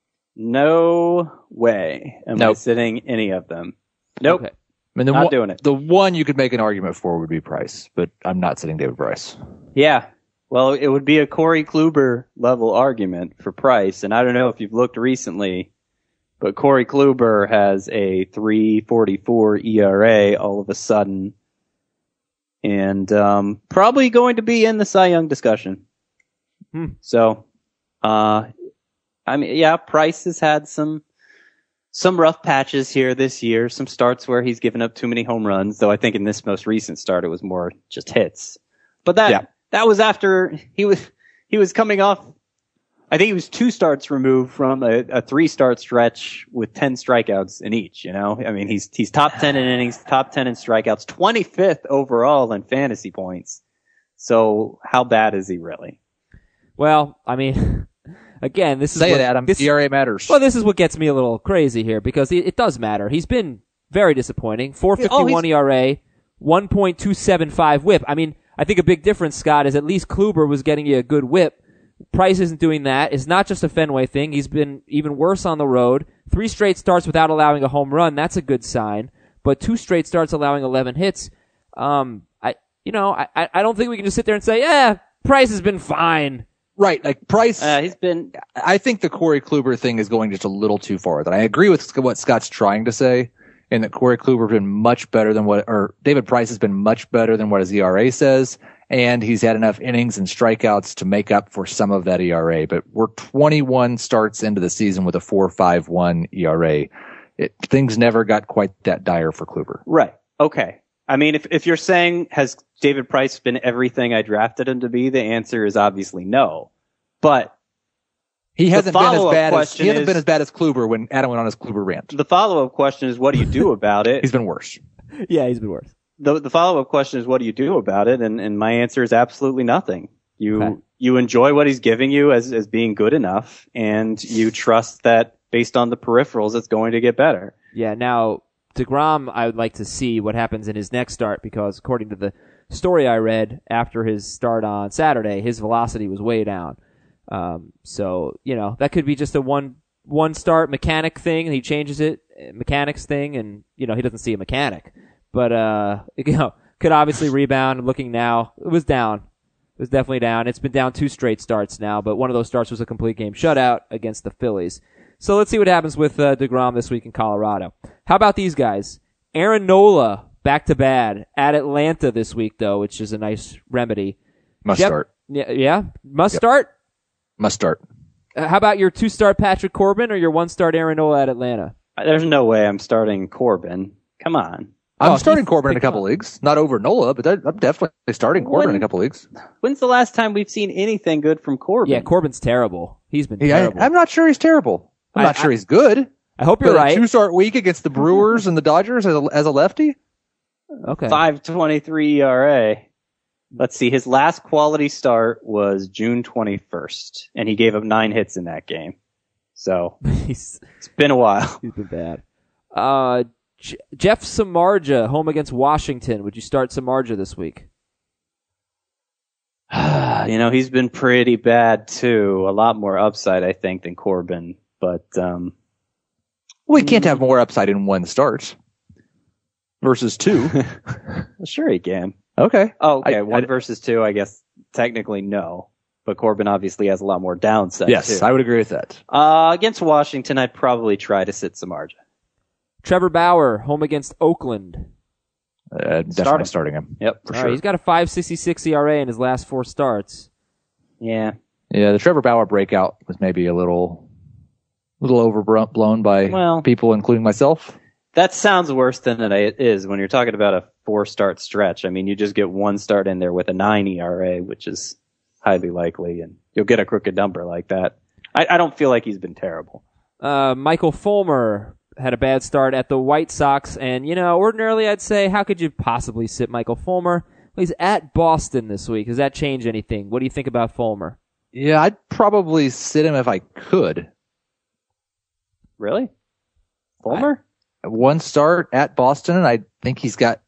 No way am I sitting any of them. Nope. Okay. I mean, not doing it. The one you could make an argument for would be Price, but I'm not sitting David Price. Yeah. Well, it would be a Corey Kluber level argument for Price, and I don't know if you've looked recently, But Corey Kluber has a 3.44 ERA all of a sudden, and probably going to be in the Cy Young discussion. So, I mean, yeah, Price has had some rough patches here this year, some starts where he's given up too many home runs, though I think in this most recent start it was more just hits. But that was after he was coming off, I think he was 2 starts removed from a 3-start stretch with 10 strikeouts in each, you know? I mean, he's top 10 in innings, top 10 in strikeouts, 25th overall in fantasy points. So how bad is he really? Well, I mean, again, this is Say what, it, Adam. ERA matters. Well, this is what gets me a little crazy here because it does matter. He's been very disappointing. 4.51 ERA, 1.275 WHIP. I mean, I think a big difference, Scott, is at least Kluber was getting you a good WHIP. Price isn't doing that. It's not just a Fenway thing. He's been even worse on the road. 3 straight starts without allowing a home run. That's a good sign. But 2 straight starts allowing 11 hits. I don't think we can just sit there and say, yeah, Price has been fine. Right, like Price. He's been. I think the Corey Kluber thing is going just a little too far. That I agree with what Scott's trying to say, and that Corey Kluber has been much better than or David Price has been much better than what his ERA says, and he's had enough innings and strikeouts to make up for some of that ERA. But we're 21 starts into the season with a 4.51 ERA. Things never got quite that dire for Kluber. Right. Okay. I mean, if you're saying, has David Price been everything I drafted him to be, the answer is obviously no. But he hasn't been as bad as Kluber when Adam went on his Kluber rant. The follow-up question is, what do you do about it? He's been worse. Yeah, he's been worse. The follow-up question is, what do you do about it? And my answer is absolutely nothing. You enjoy what he's giving you as being good enough, and you trust that based on the peripherals, it's going to get better. Yeah, now, DeGrom, I would like to see what happens in his next start because according to the story I read after his start on Saturday, his velocity was way down. So, that could be just a one start mechanic thing and he changes it, mechanics thing, and, he doesn't see a mechanic. But, could obviously rebound. Looking now, it was down. It was definitely down. It's been down 2 straight starts now, but one of those starts was a complete game shutout against the Phillies. So let's see what happens with DeGrom this week in Colorado. How about these guys? Aaron Nola, back to bad, at Atlanta this week, though, which is a nice remedy. Must start. Yeah? Must start? Must start. How about your 2-start Patrick Corbin or your 1-start Aaron Nola at Atlanta? There's no way I'm starting Corbin. Come on. I'm starting Corbin in a couple leagues. Not over Nola, but I'm definitely starting Corbin in a couple leagues. When's the last time we've seen anything good from Corbin? Yeah, Corbin's terrible. He's been terrible. I'm not sure he's terrible. I'm not sure he's good. I hope you're right. 2-start week against the Brewers and the Dodgers as a lefty? Okay. 5.23 ERA. Let's see. His last quality start was June 21st, and he gave up 9 hits in that game. So it's been a while. He's been bad. Jeff Samardzija, home against Washington. Would you start Samardzija this week? He's been pretty bad too. A lot more upside, I think, than Corbin. But we can't have more upside in 1 start versus 2. Sure he can. Okay. Oh, okay. 1 versus 2, I guess technically no. But Corbin obviously has a lot more downside. Yes, too. I would agree with that. Against Washington, I'd probably try to sit Samardzija. Trevor Bauer, home against Oakland. Definitely starting him. Yep, for sure. He's got a 5.66 ERA in his last 4 starts. Yeah. Yeah, the Trevor Bauer breakout was maybe a little overblown by people, including myself. That sounds worse than it is when you're talking about a 4-start stretch. I mean, you just get 1 start in there with a 9 ERA, which is highly likely, and you'll get a crooked number like that. I don't feel like he's been terrible. Michael Fulmer had a bad start at the White Sox, and, ordinarily I'd say, how could you possibly sit Michael Fulmer? Well, he's at Boston this week. Does that change anything? What do you think about Fulmer? Yeah, I'd probably sit him if I could. Really? Fulmer? 1 start at Boston, and I think he's got,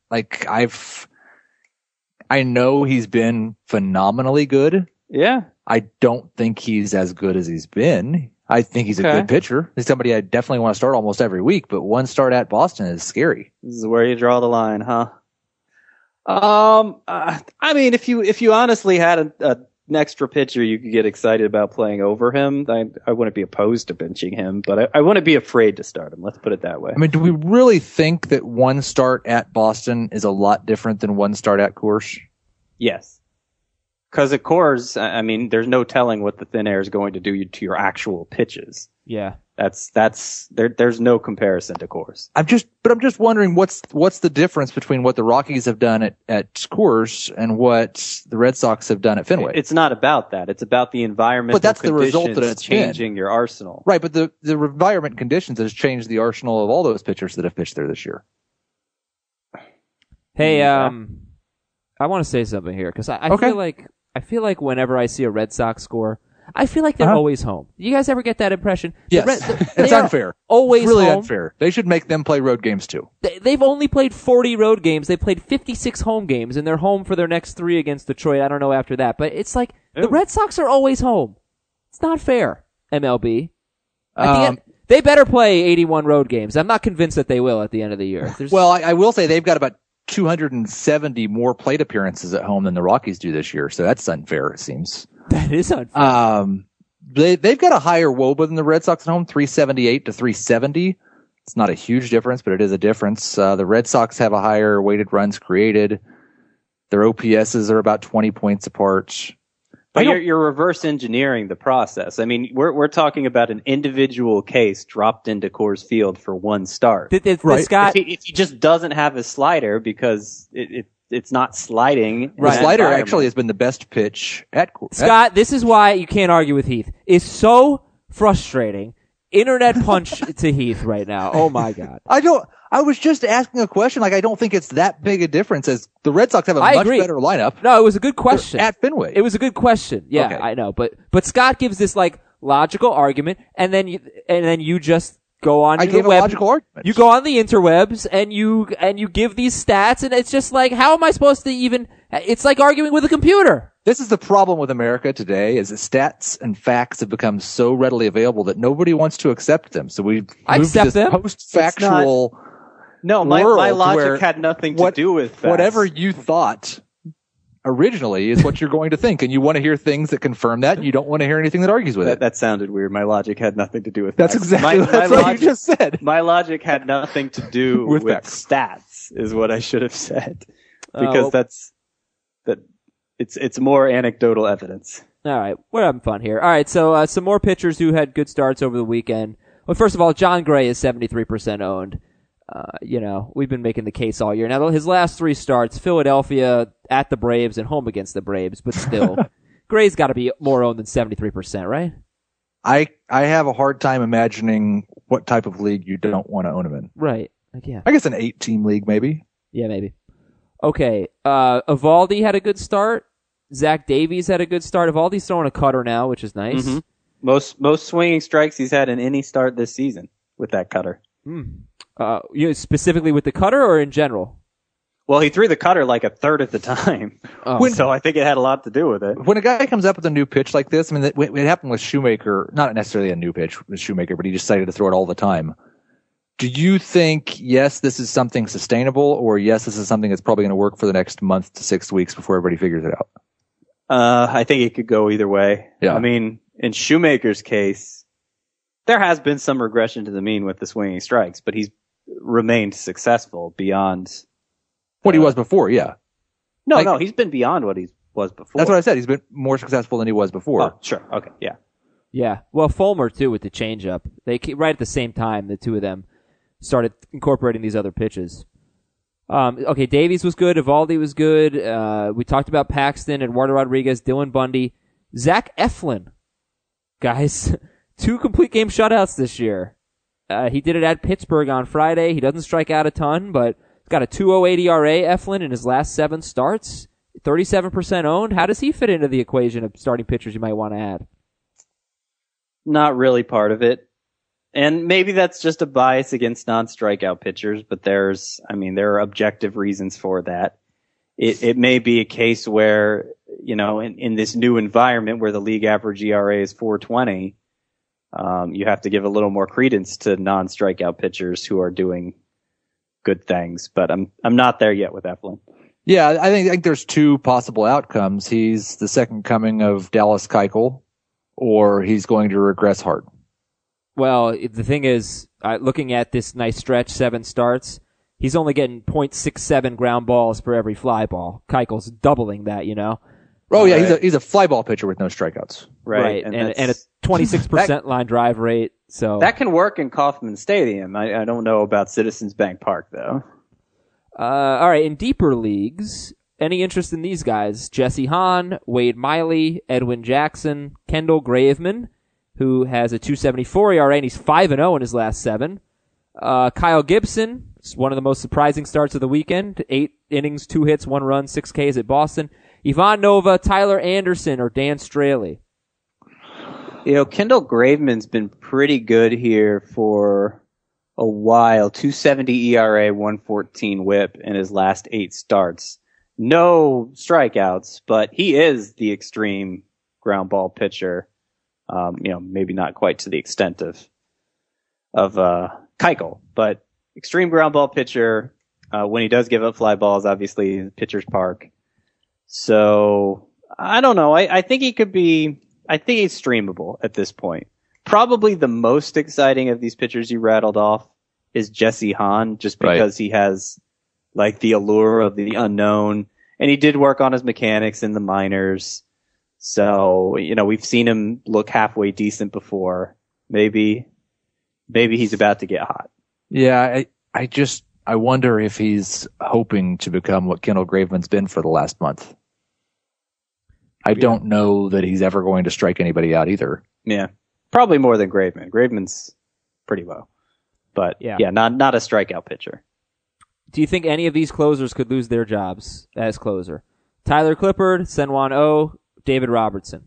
I know he's been phenomenally good. Yeah. I don't think he's as good as he's been. I think he's a good pitcher. He's somebody I definitely want to start almost every week, but 1 start at Boston is scary. This is where you draw the line, huh? I mean, if you honestly had a extra pitcher you could get excited about playing over him, I wouldn't be opposed to benching him, but I wouldn't be afraid to start him. Let's put it that way. I mean, do we really think that one start at Boston is a lot different than one start at Coors? Yes. Because at Coors, I mean, there's no telling what the thin air is going to do to your actual pitches. Yeah. There's no comparison to Coors. I'm just wondering what's the difference between what the Rockies have done at Coors and what the Red Sox have done at Fenway. It's not about that. It's about the environmental but that's the result that conditions it's changing your arsenal. Right, but the environment conditions has changed the arsenal of all those pitchers that have pitched there this year. Hey, Yeah. I want to say something here because I Okay. feel like whenever I see a Red Sox score, I feel like they're always home. You guys ever get that impression? Yes, They it's are unfair. Always It's really home. unfair. They should make them play road games too. They've only played 40 road games. They played 56 home games, and they're home for their next 3 against Detroit. I don't know after that, but it's like the Red Sox are always home. It's not fair, MLB. At the end, they better play 81 road games. I'm not convinced that they will at the end of the year. Well, I will say they've got about 270 more plate appearances at home than the Rockies do this year, so that's unfair, it seems. that is unfair. They've got a higher WOBA than the Red Sox at home, 378 to 370. It's not a huge difference, but it is a difference. The Red Sox have a higher weighted runs created. Their OPSs are about 20 points apart. But you're reverse engineering the process. I mean, we're talking about an individual case dropped into Coors Field for one start. Right. Scott, If he just doesn't have his slider because it's not sliding. in The that slider environment. actually has been the best pitch at Coors. Scott, this is why you can't argue with Heath. It's so frustrating. Internet punch to Heath right now. Oh my God. I was just asking a question. Like, I don't think it's that big a difference as the Red Sox have a I much agree. better lineup. No, it was a good question. At Fenway. It was a good question. Yeah, Okay. I know. But Scott gives this like logical argument, and then you just go on I to gave the a web. logical argument. You go on the interwebs and you give these stats, and it's just like, how am I supposed to even? It's like arguing with a computer. This is the problem with America today, is that stats and facts have become so readily available that nobody wants to accept them. So we I moved to accept this them. post-factual No, my world where logic had nothing to do with facts. whatever you thought originally is what you're going to think, and you want to hear things that confirm that, and you don't want to hear anything that argues with it. That sounded weird. My logic had nothing to do with That's facts. exactly my what logic, you just said. My logic had nothing to do With with facts. stats, is what I should have said, well- because it's more anecdotal evidence. All right, we're having fun here. All right, so some more pitchers who had good starts over the weekend. Well, first of all, John Gray is 73% owned. We've been making the case all year. Now, his last 3 starts, Philadelphia, at the Braves, and home against the Braves, but still, Gray's got to be more owned than 73%, right? I have a hard time imagining what type of league you don't want to own him in. Right. Like, yeah. I guess an 8-team league, maybe. Yeah, maybe. Okay, Evaldi had a good start. Zach Davies had a good start. Evaldi's throwing a cutter now, which is nice. Mhm. Most swinging strikes he's had in any start this season with that cutter. Specifically with the cutter or in general? Well, he threw the cutter like a third of the time, Oh. so I think it had a lot to do with it. When a guy comes up with a new pitch like this, I mean, it happened with Shoemaker, not necessarily a new pitch with Shoemaker, but he decided to throw it all the time. Do you think, yes, this is something sustainable, or yes, this is something that's probably going to work for the next month to 6 weeks before everybody figures it out? I think it could go either way. Yeah. I mean, in Shoemaker's case, there has been some regression to the mean with the swinging strikes, but he's remained successful beyond What he was before, yeah. No, he's been beyond what he was before. That's what I said. He's been more successful than he was before. Oh, sure. Okay. Yeah. Yeah. Well, Fulmer, too, with the changeup. Right at the same time, the two of them started incorporating these other pitches. Okay, Davies was good. Evaldi was good. We talked about Paxton, Eduardo Rodriguez, Dylan Bundy. Zach Eflin. Guys, 2 complete game shutouts this year. He did it at Pittsburgh on Friday. He doesn't strike out a ton, but he's got a 2.08 ERA, Eflin, in his last 7 starts. 37% owned. How does he fit into the equation of starting pitchers you might want to add? Not really part of it. And maybe that's just a bias against non-strikeout pitchers, but there are objective reasons for that. It may be a case where, in this new environment where the league average ERA is 4.20, you have to give a little more credence to non-strikeout pitchers who are doing good things. But I'm not there yet with Eflin. Yeah, I think there's two possible outcomes. He's the second coming of Dallas Keuchel, or he's going to regress hard. Well, the thing is, looking at this nice stretch, 7 starts, he's only getting .67 ground balls per every fly ball. Keuchel's doubling that, you know. Oh yeah, he's a fly ball pitcher with no strikeouts. Right. And a 26% line drive rate. So that can work in Kauffman Stadium. I don't know about Citizens Bank Park though. All right, in deeper leagues, any interest in these guys? Jesse Hahn, Wade Miley, Edwin Jackson, Kendall Graveman, who has a 2.74 ERA and he's 5-0 in his last 7. Kyle Gibson, one of the most surprising starts of the weekend. 8 innings, 2 hits, 1 run, 6 Ks at Boston. Ivan Nova, Tyler Anderson, or Dan Straley. You know, Kendall Graveman's been pretty good here for a while. 2.70 ERA, 1.14 WHIP in his last 8 starts. No strikeouts, but he is the extreme ground ball pitcher. Maybe not quite to the extent of Keuchel, but extreme ground ball pitcher. When he does give up fly balls, obviously pitcher's park. So I don't know. I think he could be. I think he's streamable at this point. Probably the most exciting of these pitchers you rattled off is Jesse Hahn, just because he has like the allure of the unknown, and he did work on his mechanics in the minors. So, we've seen him look halfway decent before. Maybe he's about to get hot. Yeah, I wonder if he's hoping to become what Kendall Graveman's been for the last month. I don't know that he's ever going to strike anybody out either. Yeah, probably more than Graveman. Graveman's pretty low, but not a strikeout pitcher. Do you think any of these closers could lose their jobs as closer? Tyler Clippard, Senwan Oh, David Robertson.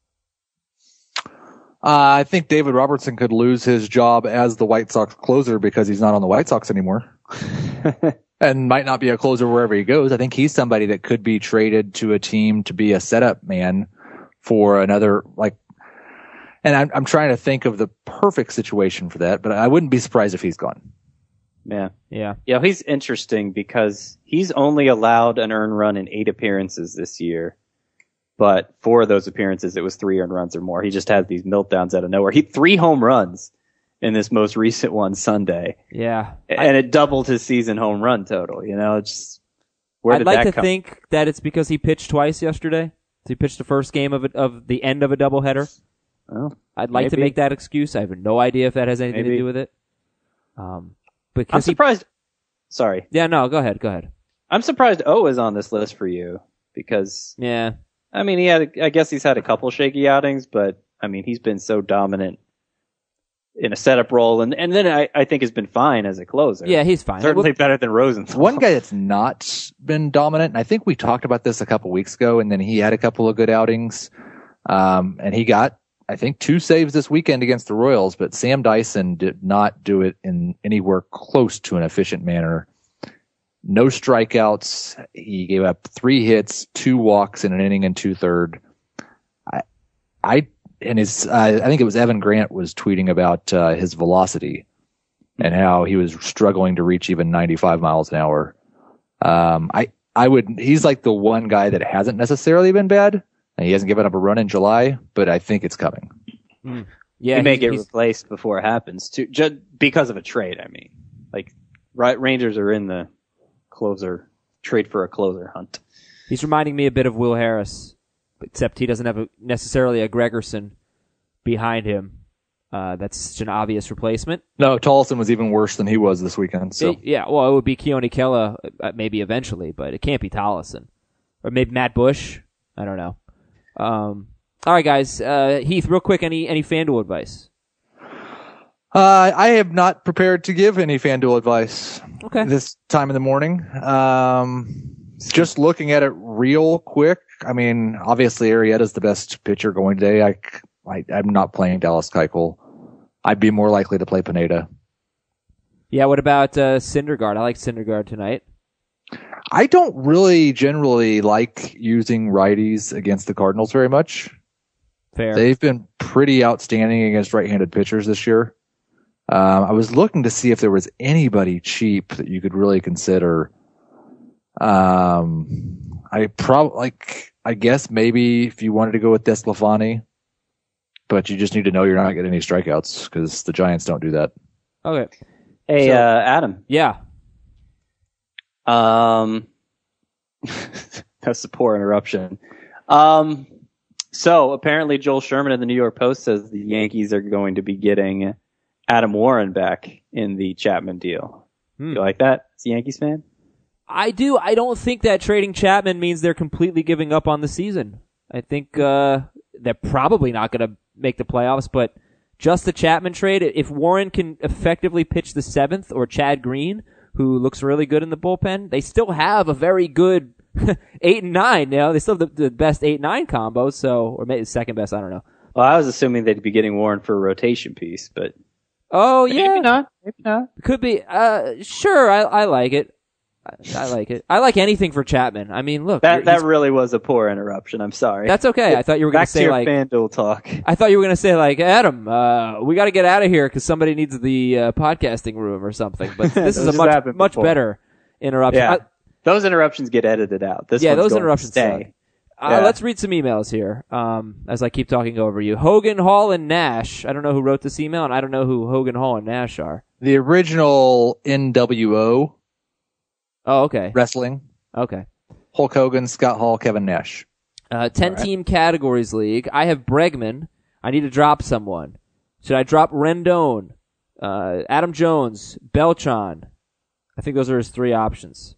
I think David Robertson could lose his job as the White Sox closer because he's not on the White Sox anymore. And might not be a closer wherever he goes. I think he's somebody that could be traded to a team to be a setup man for another, and I'm trying to think of the perfect situation for that, but I wouldn't be surprised if he's gone. Yeah. Yeah. Yeah, he's interesting because he's only allowed an earned run in 8 appearances this year. But 4 of those appearances, it was 3 earned runs or more. He just has these meltdowns out of nowhere. He 3 home runs in this most recent one Sunday. Yeah. And it doubled his season home run total. It's where I'd did like that to come? think that it's because he pitched twice yesterday. He pitched the first game of the end of a doubleheader. Well, I'd like to make that excuse. I have no idea if that has anything to do with it. Because I'm surprised. Sorry. Yeah, no, go ahead. I'm surprised O is on this list for you because, Yeah. I mean, I guess he's had a couple shaky outings, but I mean, he's been so dominant in a setup role, and then I think has been fine as a closer. Yeah, he's fine. Certainly better than Rosenthal. One guy that's not been dominant, and I think we talked about this a couple weeks ago, and then he had a couple of good outings, and he got, I think, 2 saves this weekend against the Royals, but Sam Dyson did not do it in anywhere close to an efficient manner. No strikeouts. He gave up 3 hits, 2 walks in an inning and 2/3. I think it was Evan Grant was tweeting about his velocity and how he was struggling to reach even 95 miles an hour. He's like the one guy that hasn't necessarily been bad. And he hasn't given up a run in July, but I think it's coming. Yeah, he may get replaced before it happens too, just because of a trade. I mean, Rangers are in the trade for a closer hunt. He's reminding me a bit of Will Harris, except he doesn't have necessarily a Gregerson behind him. That's such an obvious replacement. No, Tolson was even worse than he was this weekend. So it would be Keone Kela maybe eventually, but it can't be Tolson. Or maybe Matt Bush. I don't know. All right, guys. Heath, real quick, any FanDuel advice? I am not prepared to give any FanDuel advice. Okay. This time in the morning. Just looking at it real quick. I mean, obviously Arrieta's the best pitcher going today. I'm not playing Dallas Keuchel. I'd be more likely to play Pineda. Yeah. What about Syndergaard? I like Syndergaard tonight. I don't really generally like using righties against the Cardinals very much. Fair. They've been pretty outstanding against right-handed pitchers this year. I was looking to see if there was anybody cheap that you could really consider. I guess maybe if you wanted to go with Desclafani, but you just need to know you're not getting any strikeouts because the Giants don't do that. Okay. Hey, So- Adam. Yeah. That's a poor interruption. So apparently Joel Sherman in the New York Post says the Yankees are going to be getting Adam Warren back in the Chapman deal. You like that? As a Yankees fan? I do. I don't think that trading Chapman means they're completely giving up on the season. I think they're probably not going to make the playoffs, but just the Chapman trade, if Warren can effectively pitch the seventh, or Chad Green, who looks really good in the bullpen, they still have a very good 8 and 9. You know, they still have the best 8-9 combo, or maybe the second best. I don't know. Well, I was assuming they'd be getting Warren for a rotation piece, but Oh yeah, maybe not. Maybe not. could be. Sure, I like it. I like it. I like anything for Chapman. I mean, look, That really was a poor interruption. I'm sorry. that's okay. I thought you were going Back to to say your like. FanDuel talk. I thought you were going to say like, Adam, we got to get out of here because somebody needs the podcasting room or something. But this is a This has much happened much before. better interruption. Yeah. Those interruptions get edited out. This Yeah, one's those going to interruptions stay. suck. Yeah. Let's read some emails here as I keep talking over you. Hogan, Hall, and Nash. I don't know who wrote this email, and I don't know who Hogan, Hall, and Nash are. The original NWO Oh, okay. wrestling. Okay. Hulk Hogan, Scott Hall, Kevin Nash. 10-team categories league. I have Bregman. I need to drop someone. Should I drop Rendon, Adam Jones, Beltran? I think those are his 3 options.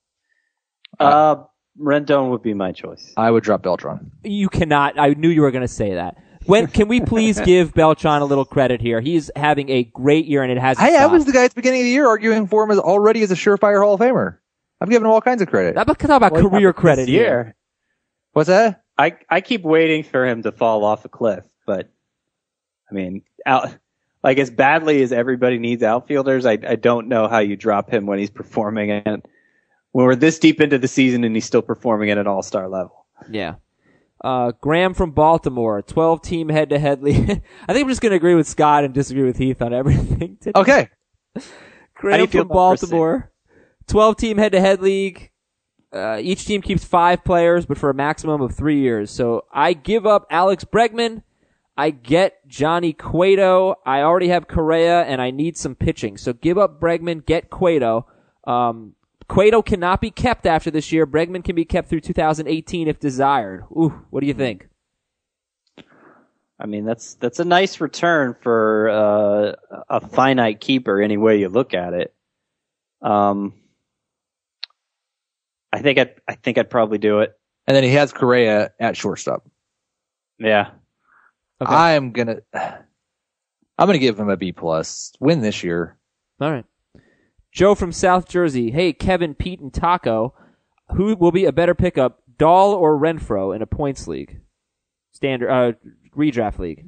Rendon would be my choice. I would drop Beltran. You cannot. I knew you were going to say that. Can we please give Beltran a little credit here? He's having a great year, and it hasn't I stopped. was the guy at the beginning of the year arguing for him as a surefire Hall of Famer. I've given him all kinds of credit. I'm talking about career credit This here. year. What's that? I keep waiting for him to fall off a cliff, but I mean, like as badly as everybody needs outfielders, I don't know how you drop him when he's performing at when we're this deep into the season and he's still performing at an all-star level. Yeah. Graham from Baltimore, 12-team head-to-head league. I think I'm just going to agree with Scott and disagree with Heath on everything today. Okay. How do Graham you feel from about Baltimore, 12-team head-to-head league. Each team keeps 5 players, but for a maximum of 3 years. So I give up Alex Bregman. I get Johnny Cueto. I already have Correa, and I need some pitching. So give up Bregman, get Cueto. Cueto cannot be kept after this year. Bregman can be kept through 2018 if desired. Ooh, what do you think? I mean, that's a nice return for a finite keeper any way you look at it. I think I'd probably do it. And then he has Correa at shortstop. Yeah. Okay. I'm gonna give him a B+. Win this year. All right. Joe from South Jersey. Hey, Kevin, Pete, and Taco. Who will be a better pickup, Dahl or Renfroe in a points league? Redraft league.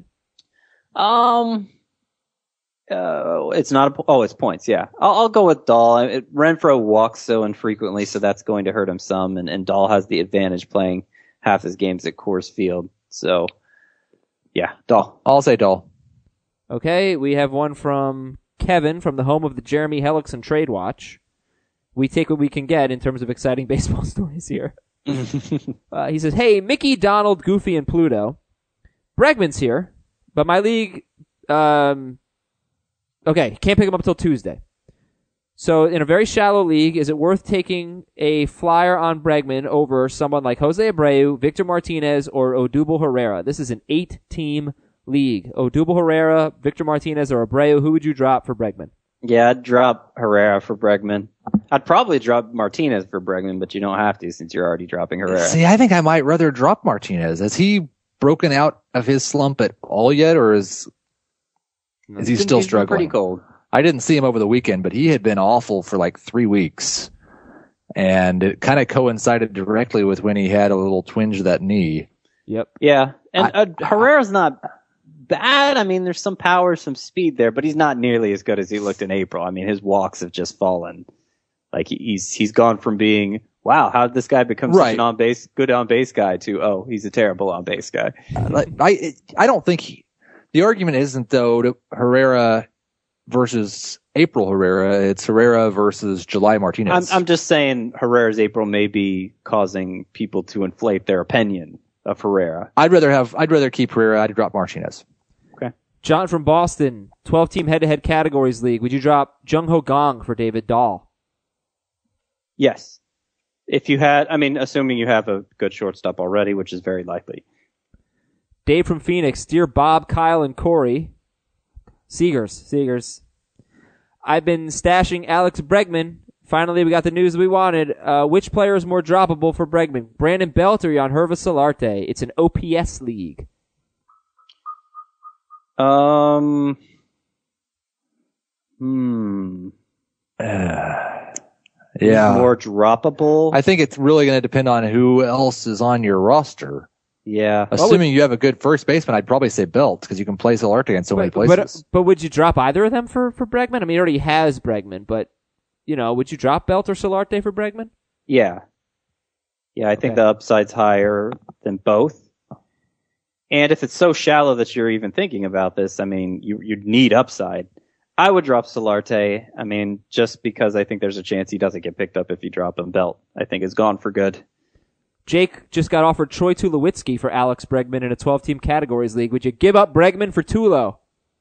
It's not it's points. Yeah. I'll go with Dahl. Renfroe walks so infrequently, so that's going to hurt him some. And Dahl has the advantage playing half his games at Coors Field. So yeah, Dahl. I'll say Dahl. Okay, we have one from Kevin from the home of the Jeremy Hellickson Trade Watch. We take what we can get in terms of exciting baseball stories here. He says, hey, Mickey, Donald, Goofy, and Pluto. Bregman's here, but my league, okay, can't pick him up until Tuesday. So in a very shallow league, is it worth taking a flyer on Bregman over someone like Jose Abreu, Victor Martinez, or Odubel Herrera? This is an 8-team league. Odubel Herrera, Victor Martinez, or Abreu. Who would you drop for Bregman? Yeah, I'd drop Herrera for Bregman. I'd probably drop Martinez for Bregman, but you don't have to since you're already dropping Herrera. See, I think I might rather drop Martinez. Has he broken out of his slump at all yet, or is he He's still been struggling? pretty cold. I didn't see him over the weekend, but he had been awful for like 3 weeks. And it kind of coincided directly with when he had a little twinge of that knee. Yep. Yeah, and Herrera's not bad. I mean, there's some power, some speed there, but he's not nearly as good as he looked in April. I mean, his walks have just fallen. Like he's gone from being, wow, how did this guy become such an good on base guy to, oh, he's a terrible on base guy. I don't think the argument isn't though that Herrera versus April Herrera. It's Herrera versus July Martinez. I'm just saying Herrera's April may be causing people to inflate their opinion of Herrera. I'd rather keep Herrera. I'd drop Martinez. Okay. John from Boston, 12-team head-to-head categories league. Would you drop Jung Ho Gong for David Dahl? Yes. If you had, assuming you have a good shortstop already, which is very likely. Dave from Phoenix, dear Bob, Kyle, and Corey. Seegers. I've been stashing Alex Bregman. Finally, we got the news we wanted. Which player is more droppable for Bregman? Brandon Belt or Yangervis Solarte? It's an OPS league. Yeah. More droppable? I think it's really going to depend on who else is on your roster. Yeah. Assuming you have a good first baseman, I'd probably say Belt because you can play Solarte in so many places. But would you drop either of them for Bregman? I mean, he already has Bregman, but, would you drop Belt or Solarte for Bregman? Yeah. Yeah, I think the upside's higher than both. And if it's so shallow that you're even thinking about this, you need upside. I would drop Solarte, just because I think there's a chance he doesn't get picked up if you drop him. Belt, I think, is gone for good. Jake just got offered Troy Tulowitzki for Alex Bregman in a 12-team categories league. Would you give up Bregman for Tulo?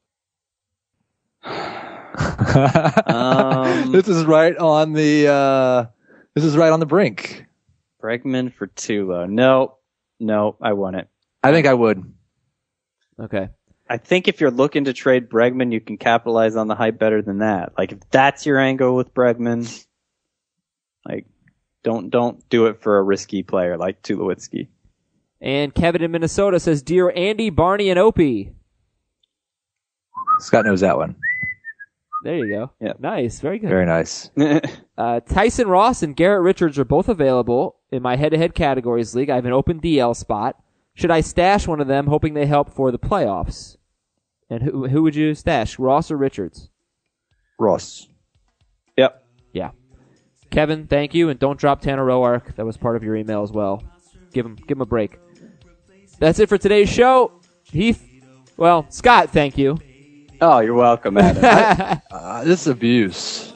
This is right on the brink. Bregman for Tulo. No, I wouldn't. I think I would. Okay. I think if you're looking to trade Bregman, you can capitalize on the hype better than that. Like, if that's your angle with Bregman, don't do it for a risky player like Tulowitzki. And Kevin in Minnesota says, dear Andy, Barney, and Opie. Scott knows that one. There you go. Yeah. Nice. Very good. Very nice. Tyson Ross and Garrett Richards are both available in my head-to-head categories league. I have an open DL spot. Should I stash one of them, hoping they help for the playoffs? And who would you stash, Ross or Richards? Ross. Yep. Yeah. Kevin, thank you, and don't drop Tanner Roark. That was part of your email as well. Give him a break. That's it for today's show. Scott, thank you. Oh, you're welcome, Adam. This is abuse.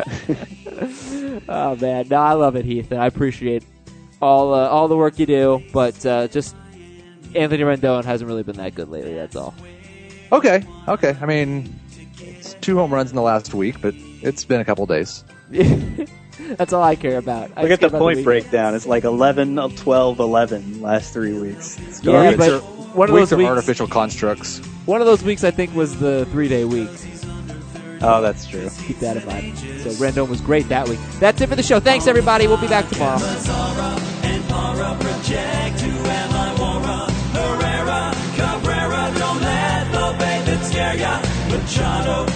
Oh man, no, I love it, Heath, and I appreciate all the work you do. But just Anthony Rendon hasn't really been that good lately. That's all. Okay. It's 2 home runs in the last week, but it's been a couple days. That's all I care about. Look at the point breakdown. It's like 11, 12, 11 last 3 weeks. Yeah, but one of those weeks weeks, are artificial constructs. One of those weeks, I think, was the 3-day week. Oh, that's true. Keep that in mind. So Rendon was great that week. That's it for the show. Thanks, everybody. We'll be back tomorrow. And Para project to Herrera, Cabrera, don't let the baby scare ya. Machado